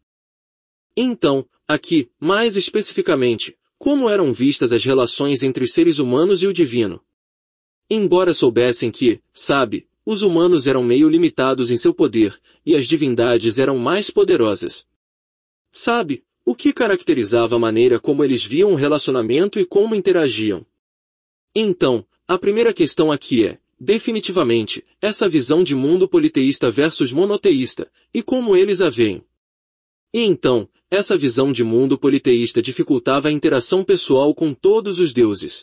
Então, aqui, mais especificamente, como eram vistas as relações entre os seres humanos e o divino. Embora soubessem que, sabe, os humanos eram meio limitados em seu poder, e as divindades eram mais poderosas. Sabe, o que caracterizava a maneira como eles viam o relacionamento e como interagiam. Então, a primeira questão aqui é, definitivamente, essa visão de mundo politeísta versus monoteísta, e como eles a veem. E então, essa visão de mundo politeísta dificultava a interação pessoal com todos os deuses.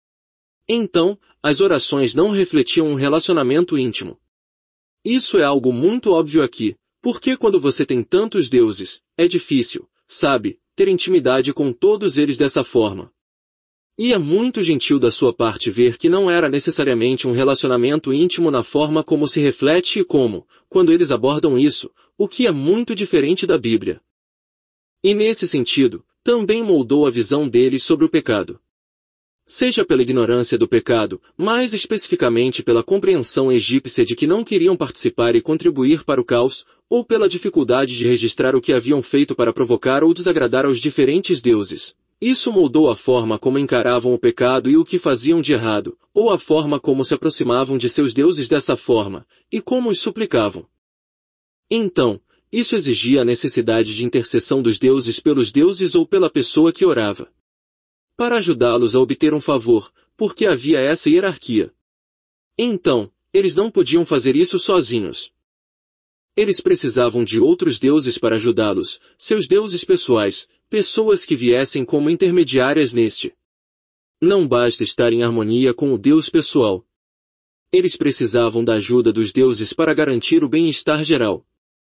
Então, as orações não refletiam um relacionamento íntimo. Isso é algo muito óbvio aqui, porque quando você tem tantos deuses, é difícil, sabe, ter intimidade com todos eles dessa forma. E é muito gentil da sua parte ver que não era necessariamente um relacionamento íntimo na forma como se reflete e como, quando eles abordam isso, o que é muito diferente da Bíblia. E nesse sentido, também moldou a visão deles sobre o pecado. Seja pela ignorância do pecado, mais especificamente pela compreensão egípcia de que não queriam participar e contribuir para o caos, ou pela dificuldade de registrar o que haviam feito para provocar ou desagradar aos diferentes deuses. Isso moldou a forma como encaravam o pecado e o que faziam de errado, ou a forma como se aproximavam de seus deuses dessa forma, e como os suplicavam. Então, isso exigia a necessidade de intercessão dos deuses pelos deuses ou pela pessoa que orava. Para ajudá-los a obter um favor, porque havia essa hierarquia. Então, eles não podiam fazer isso sozinhos. Eles precisavam de outros deuses para ajudá-los, seus deuses pessoais, pessoas que viessem como intermediárias neste. Não basta estar em harmonia com o Deus pessoal. Eles precisavam da ajuda dos deuses para garantir o bem-estar geral.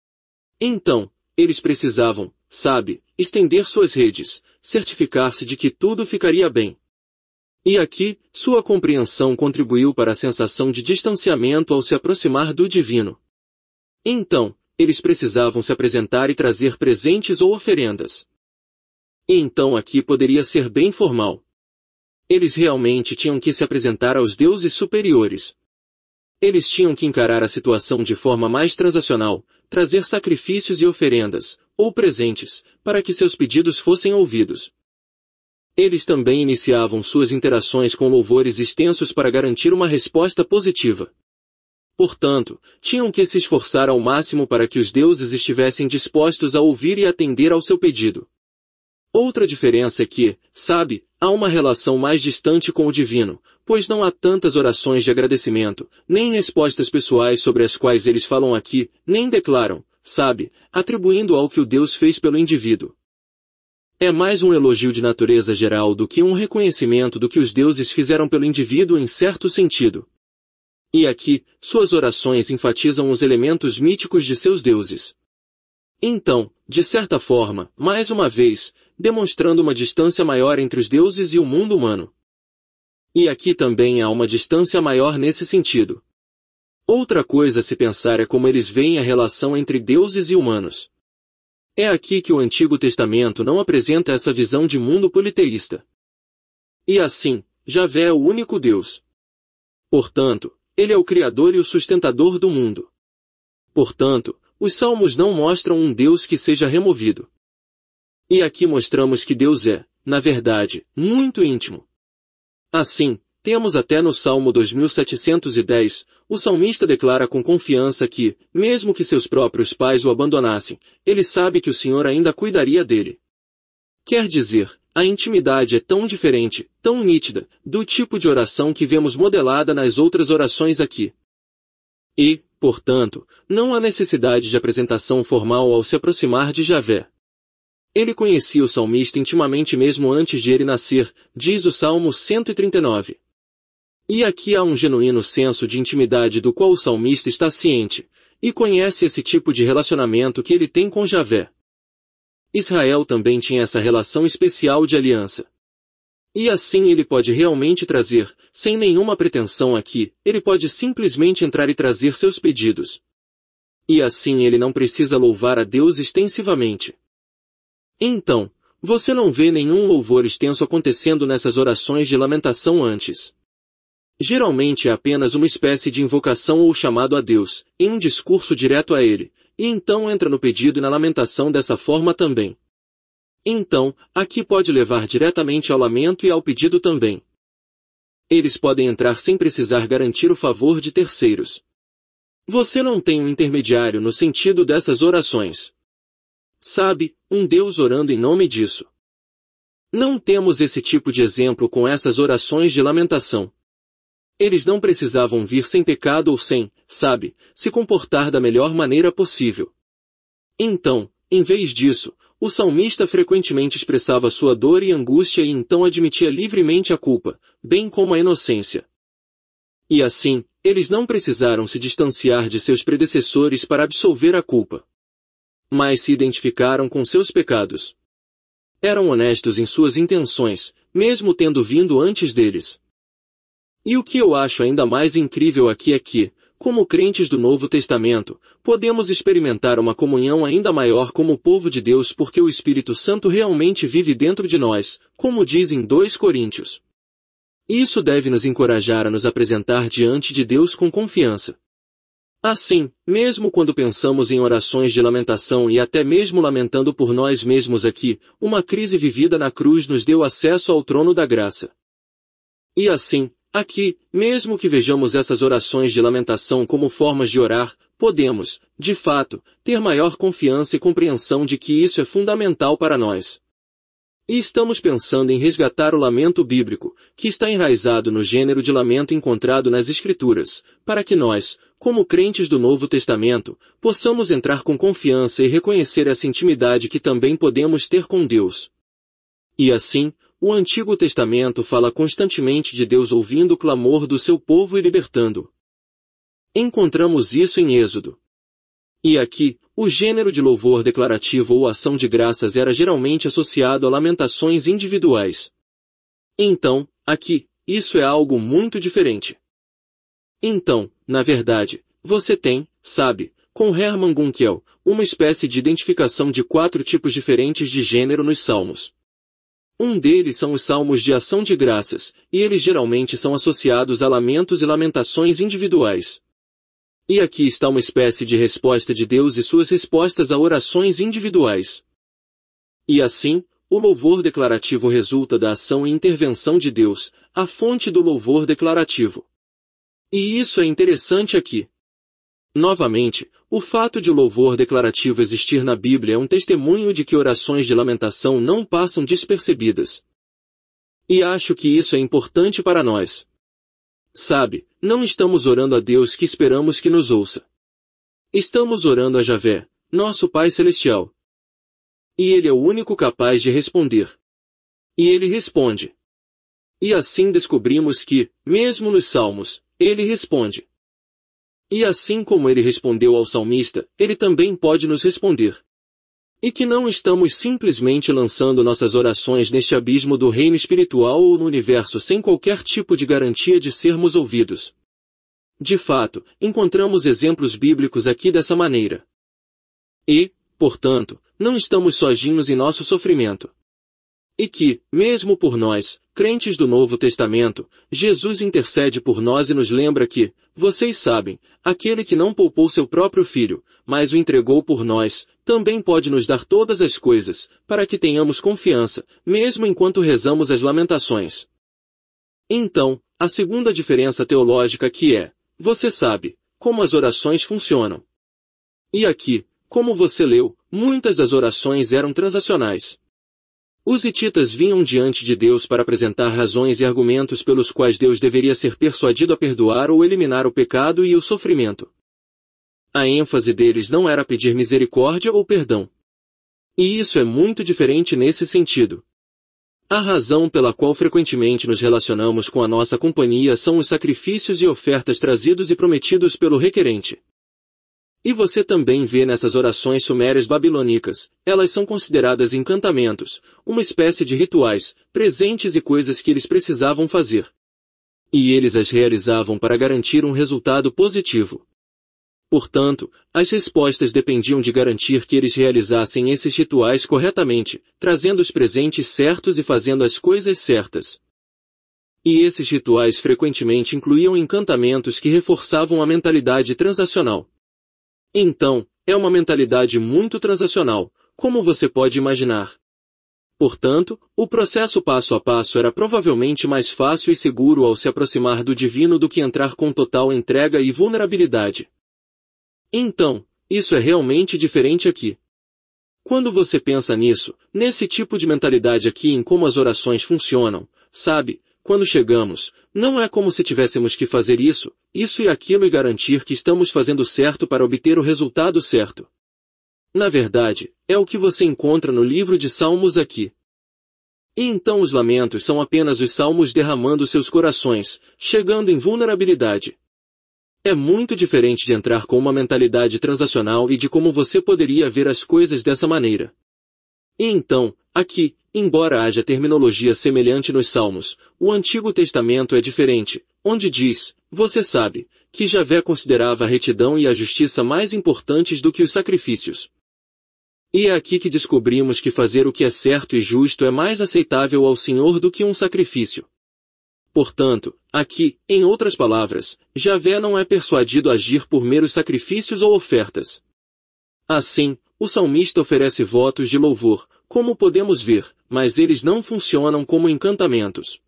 Então, eles precisavam, sabe, estender suas redes, certificar-se de que tudo ficaria bem. E aqui, sua compreensão contribuiu para a sensação de distanciamento ao se aproximar do divino. Então, eles precisavam se apresentar e trazer presentes ou oferendas. E então aqui poderia ser bem formal. Eles realmente tinham que se apresentar aos deuses superiores. Eles tinham que encarar a situação de forma mais transacional, trazer sacrifícios e oferendas, ou presentes, para que seus pedidos fossem ouvidos. Eles também iniciavam suas interações com louvores extensos para garantir uma resposta positiva. Portanto, tinham que se esforçar ao máximo para que os deuses estivessem dispostos a ouvir e atender ao seu pedido. Outra diferença é que, sabe, há uma relação mais distante com o divino, pois não há tantas orações de agradecimento, nem respostas pessoais sobre as quais eles falam aqui, nem declaram, sabe, atribuindo ao que o Deus fez pelo indivíduo. É mais um elogio de natureza geral do que um reconhecimento do que os deuses fizeram pelo indivíduo em certo sentido. E aqui, suas orações enfatizam os elementos míticos de seus deuses. Então, de certa forma, mais uma vez, demonstrando uma distância maior entre os deuses e o mundo humano. E aqui também há uma distância maior nesse sentido. Outra coisa a se pensar é como eles veem a relação entre deuses e humanos. É aqui que o Antigo Testamento não apresenta essa visão de mundo politeísta. E assim, Javé é o único Deus. Portanto, ele é o Criador e o sustentador do mundo. Portanto, os Salmos não mostram um Deus que seja removido. E aqui mostramos que Deus é, na verdade, muito íntimo. Assim, temos até no Salmo 2710, o salmista declara com confiança que, mesmo que seus próprios pais o abandonassem, ele sabe que o Senhor ainda cuidaria dele. Quer dizer, a intimidade é tão diferente, tão nítida, do tipo de oração que vemos modelada nas outras orações aqui. E, portanto, não há necessidade de apresentação formal ao se aproximar de Javé. Ele conhecia o salmista intimamente mesmo antes de ele nascer, diz o Salmo 139. E aqui há um genuíno senso de intimidade do qual o salmista está ciente, e conhece esse tipo de relacionamento que ele tem com Javé. Israel também tinha essa relação especial de aliança. E assim ele pode realmente trazer, sem nenhuma pretensão aqui, ele pode simplesmente entrar e trazer seus pedidos. E assim ele não precisa louvar a Deus extensivamente. Então, você não vê nenhum louvor extenso acontecendo nessas orações de lamentação antes. Geralmente é apenas uma espécie de invocação ou chamado a Deus, em um discurso direto a Ele, e então entra no pedido e na lamentação dessa forma também. Então, aqui pode levar diretamente ao lamento e ao pedido também. Eles podem entrar sem precisar garantir o favor de terceiros. Você não tem um intermediário no sentido dessas orações. Sabe, um Deus orando em nome disso. Não temos esse tipo de exemplo com essas orações de lamentação. Eles não precisavam vir sem pecado ou sem, sabe, se comportar da melhor maneira possível. Então, em vez disso, o salmista frequentemente expressava sua dor e angústia e então admitia livremente a culpa, bem como a inocência. E assim, eles não precisaram se distanciar de seus predecessores para absolver a culpa. Mas se identificaram com seus pecados. Eram honestos em suas intenções, mesmo tendo vindo antes deles. E o que eu acho ainda mais incrível aqui é que, como crentes do Novo Testamento, podemos experimentar uma comunhão ainda maior como povo de Deus porque o Espírito Santo realmente vive dentro de nós, como diz em 2 Coríntios. Isso deve nos encorajar a nos apresentar diante de Deus com confiança. Assim, mesmo quando pensamos em orações de lamentação e até mesmo lamentando por nós mesmos aqui, uma crise vivida na cruz nos deu acesso ao trono da graça. E assim, aqui, mesmo que vejamos essas orações de lamentação como formas de orar, podemos, de fato, ter maior confiança e compreensão de que isso é fundamental para nós. E estamos pensando em resgatar o lamento bíblico, que está enraizado no gênero de lamento encontrado nas Escrituras, para que nós, como crentes do Novo Testamento, possamos entrar com confiança e reconhecer essa intimidade que também podemos ter com Deus. E assim, o Antigo Testamento fala constantemente de Deus ouvindo o clamor do seu povo e libertando-o. Encontramos isso em Êxodo. E aqui, o gênero de louvor declarativo ou ação de graças era geralmente associado a lamentações individuais. Então, aqui, isso é algo muito diferente. Então, na verdade, você tem, sabe, com Hermann Gunkel, uma espécie de identificação de 4 tipos diferentes de gênero nos Salmos. Um deles são os salmos de ação de graças, e eles geralmente são associados a lamentos e lamentações individuais. E aqui está uma espécie de resposta de Deus e suas respostas a orações individuais. E assim, o louvor declarativo resulta da ação e intervenção de Deus, a fonte do louvor declarativo. E isso é interessante aqui. Novamente, o fato de o louvor declarativo existir na Bíblia é um testemunho de que orações de lamentação não passam despercebidas. E acho que isso é importante para nós. Sabe, não estamos orando a Deus que esperamos que nos ouça. Estamos orando a Javé, nosso Pai Celestial. E Ele é o único capaz de responder. E Ele responde. E assim descobrimos que, mesmo nos Salmos, Ele responde. E assim como ele respondeu ao salmista, ele também pode nos responder. E que não estamos simplesmente lançando nossas orações neste abismo do reino espiritual ou no universo sem qualquer tipo de garantia de sermos ouvidos. De fato, encontramos exemplos bíblicos aqui dessa maneira. E, portanto, não estamos sozinhos em nosso sofrimento. E que, mesmo por nós, crentes do Novo Testamento, Jesus intercede por nós e nos lembra que, vocês sabem, aquele que não poupou seu próprio filho, mas o entregou por nós, também pode nos dar todas as coisas, para que tenhamos confiança, mesmo enquanto rezamos as lamentações. Então, a segunda diferença teológica aqui é, você sabe, como as orações funcionam. E aqui, como você leu, muitas das orações eram transacionais. Os hititas vinham diante de Deus para apresentar razões e argumentos pelos quais Deus deveria ser persuadido a perdoar ou eliminar o pecado e o sofrimento. A ênfase deles não era pedir misericórdia ou perdão. E isso é muito diferente nesse sentido. A razão pela qual frequentemente nos relacionamos com a nossa companhia são os sacrifícios e ofertas trazidos e prometidos pelo requerente. E você também vê nessas orações sumérias babilônicas, elas são consideradas encantamentos, uma espécie de rituais, presentes e coisas que eles precisavam fazer. E eles as realizavam para garantir um resultado positivo. Portanto, as respostas dependiam de garantir que eles realizassem esses rituais corretamente, trazendo os presentes certos e fazendo as coisas certas. E esses rituais frequentemente incluíam encantamentos que reforçavam a mentalidade transacional. Então, é uma mentalidade muito transacional, como você pode imaginar. Portanto, o processo passo a passo era provavelmente mais fácil e seguro ao se aproximar do divino do que entrar com total entrega e vulnerabilidade. Então, isso é realmente diferente aqui. Quando você pensa nisso, nesse tipo de mentalidade aqui em como as orações funcionam, sabe, quando chegamos, não é como se tivéssemos que fazer isso e aquilo e garantir que estamos fazendo certo para obter o resultado certo. Na verdade, é o que você encontra no livro de Salmos aqui. E então os lamentos são apenas os salmos derramando seus corações, chegando em vulnerabilidade. É muito diferente de entrar com uma mentalidade transacional e de como você poderia ver as coisas dessa maneira. E então, aqui, embora haja terminologia semelhante nos Salmos, o Antigo Testamento é diferente, onde diz, você sabe, que Javé considerava a retidão e a justiça mais importantes do que os sacrifícios. E é aqui que descobrimos que fazer o que é certo e justo é mais aceitável ao Senhor do que um sacrifício. Portanto, aqui, em outras palavras, Javé não é persuadido a agir por meros sacrifícios ou ofertas. Assim, o salmista oferece votos de louvor, como podemos ver, mas eles não funcionam como encantamentos.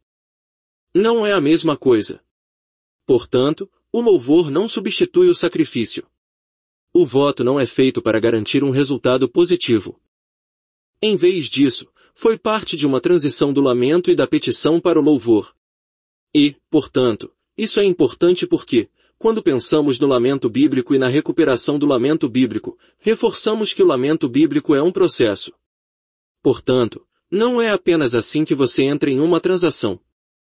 Não é a mesma coisa. Portanto, o louvor não substitui o sacrifício. O voto não é feito para garantir um resultado positivo. Em vez disso, foi parte de uma transição do lamento e da petição para o louvor. E, portanto, isso é importante porque, quando pensamos no lamento bíblico e na recuperação do lamento bíblico, reforçamos que o lamento bíblico é um processo. Portanto, não é apenas assim que você entra em uma transação.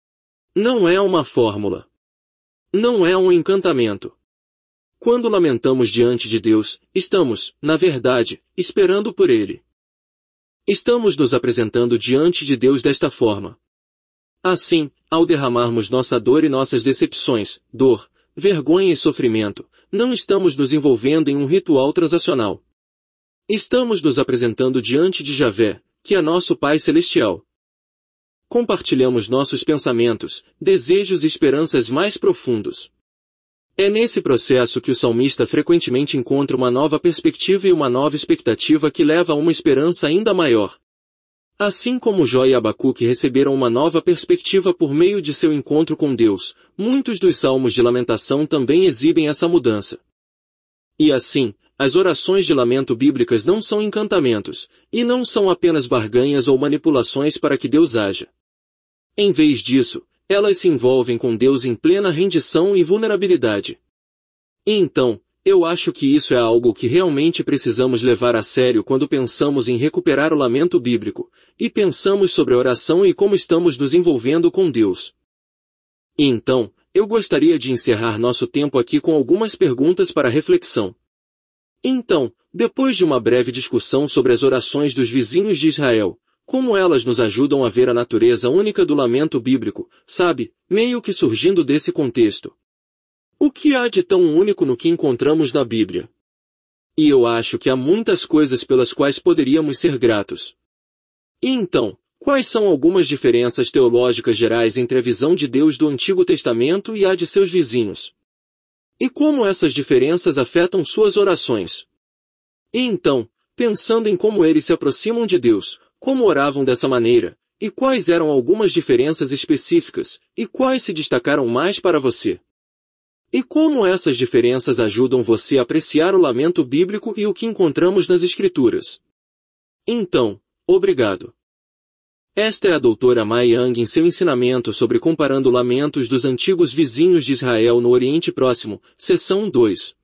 Não é uma fórmula. Não é um encantamento. Quando lamentamos diante de Deus, estamos, na verdade, esperando por Ele. Estamos nos apresentando diante de Deus desta forma. Assim, ao derramarmos nossa dor e nossas decepções, dor, vergonha e sofrimento, não estamos nos envolvendo em um ritual transacional. Estamos nos apresentando diante de Javé, que é nosso Pai Celestial. Compartilhamos nossos pensamentos, desejos e esperanças mais profundos. É nesse processo que o salmista frequentemente encontra uma nova perspectiva e uma nova expectativa que leva a uma esperança ainda maior. Assim como Jó e Abacuque receberam uma nova perspectiva por meio de seu encontro com Deus, muitos dos salmos de lamentação também exibem essa mudança. E assim, as orações de lamento bíblicas não são encantamentos, e não são apenas barganhas ou manipulações para que Deus haja. Em vez disso, elas se envolvem com Deus em plena rendição e vulnerabilidade. E então, eu acho que isso é algo que realmente precisamos levar a sério quando pensamos em recuperar o lamento bíblico, e pensamos sobre a oração e como estamos nos envolvendo com Deus. E então, eu gostaria de encerrar nosso tempo aqui com algumas perguntas para reflexão. Então, depois de uma breve discussão sobre as orações dos vizinhos de Israel, como elas nos ajudam a ver a natureza única do lamento bíblico, sabe, meio que surgindo desse contexto. O que há de tão único no que encontramos na Bíblia? E eu acho que há muitas coisas pelas quais poderíamos ser gratos. E então, quais são algumas diferenças teológicas gerais entre a visão de Deus do Antigo Testamento e a de seus vizinhos? E como essas diferenças afetam suas orações? E então, pensando em como eles se aproximam de Deus, como oravam dessa maneira, e quais eram algumas diferenças específicas, e quais se destacaram mais para você? E como essas diferenças ajudam você a apreciar o lamento bíblico e o que encontramos nas Escrituras? Então, obrigado. Esta é a doutora Mai Yang em seu ensinamento sobre comparando lamentos dos antigos vizinhos de Israel no Oriente Próximo, seção 2.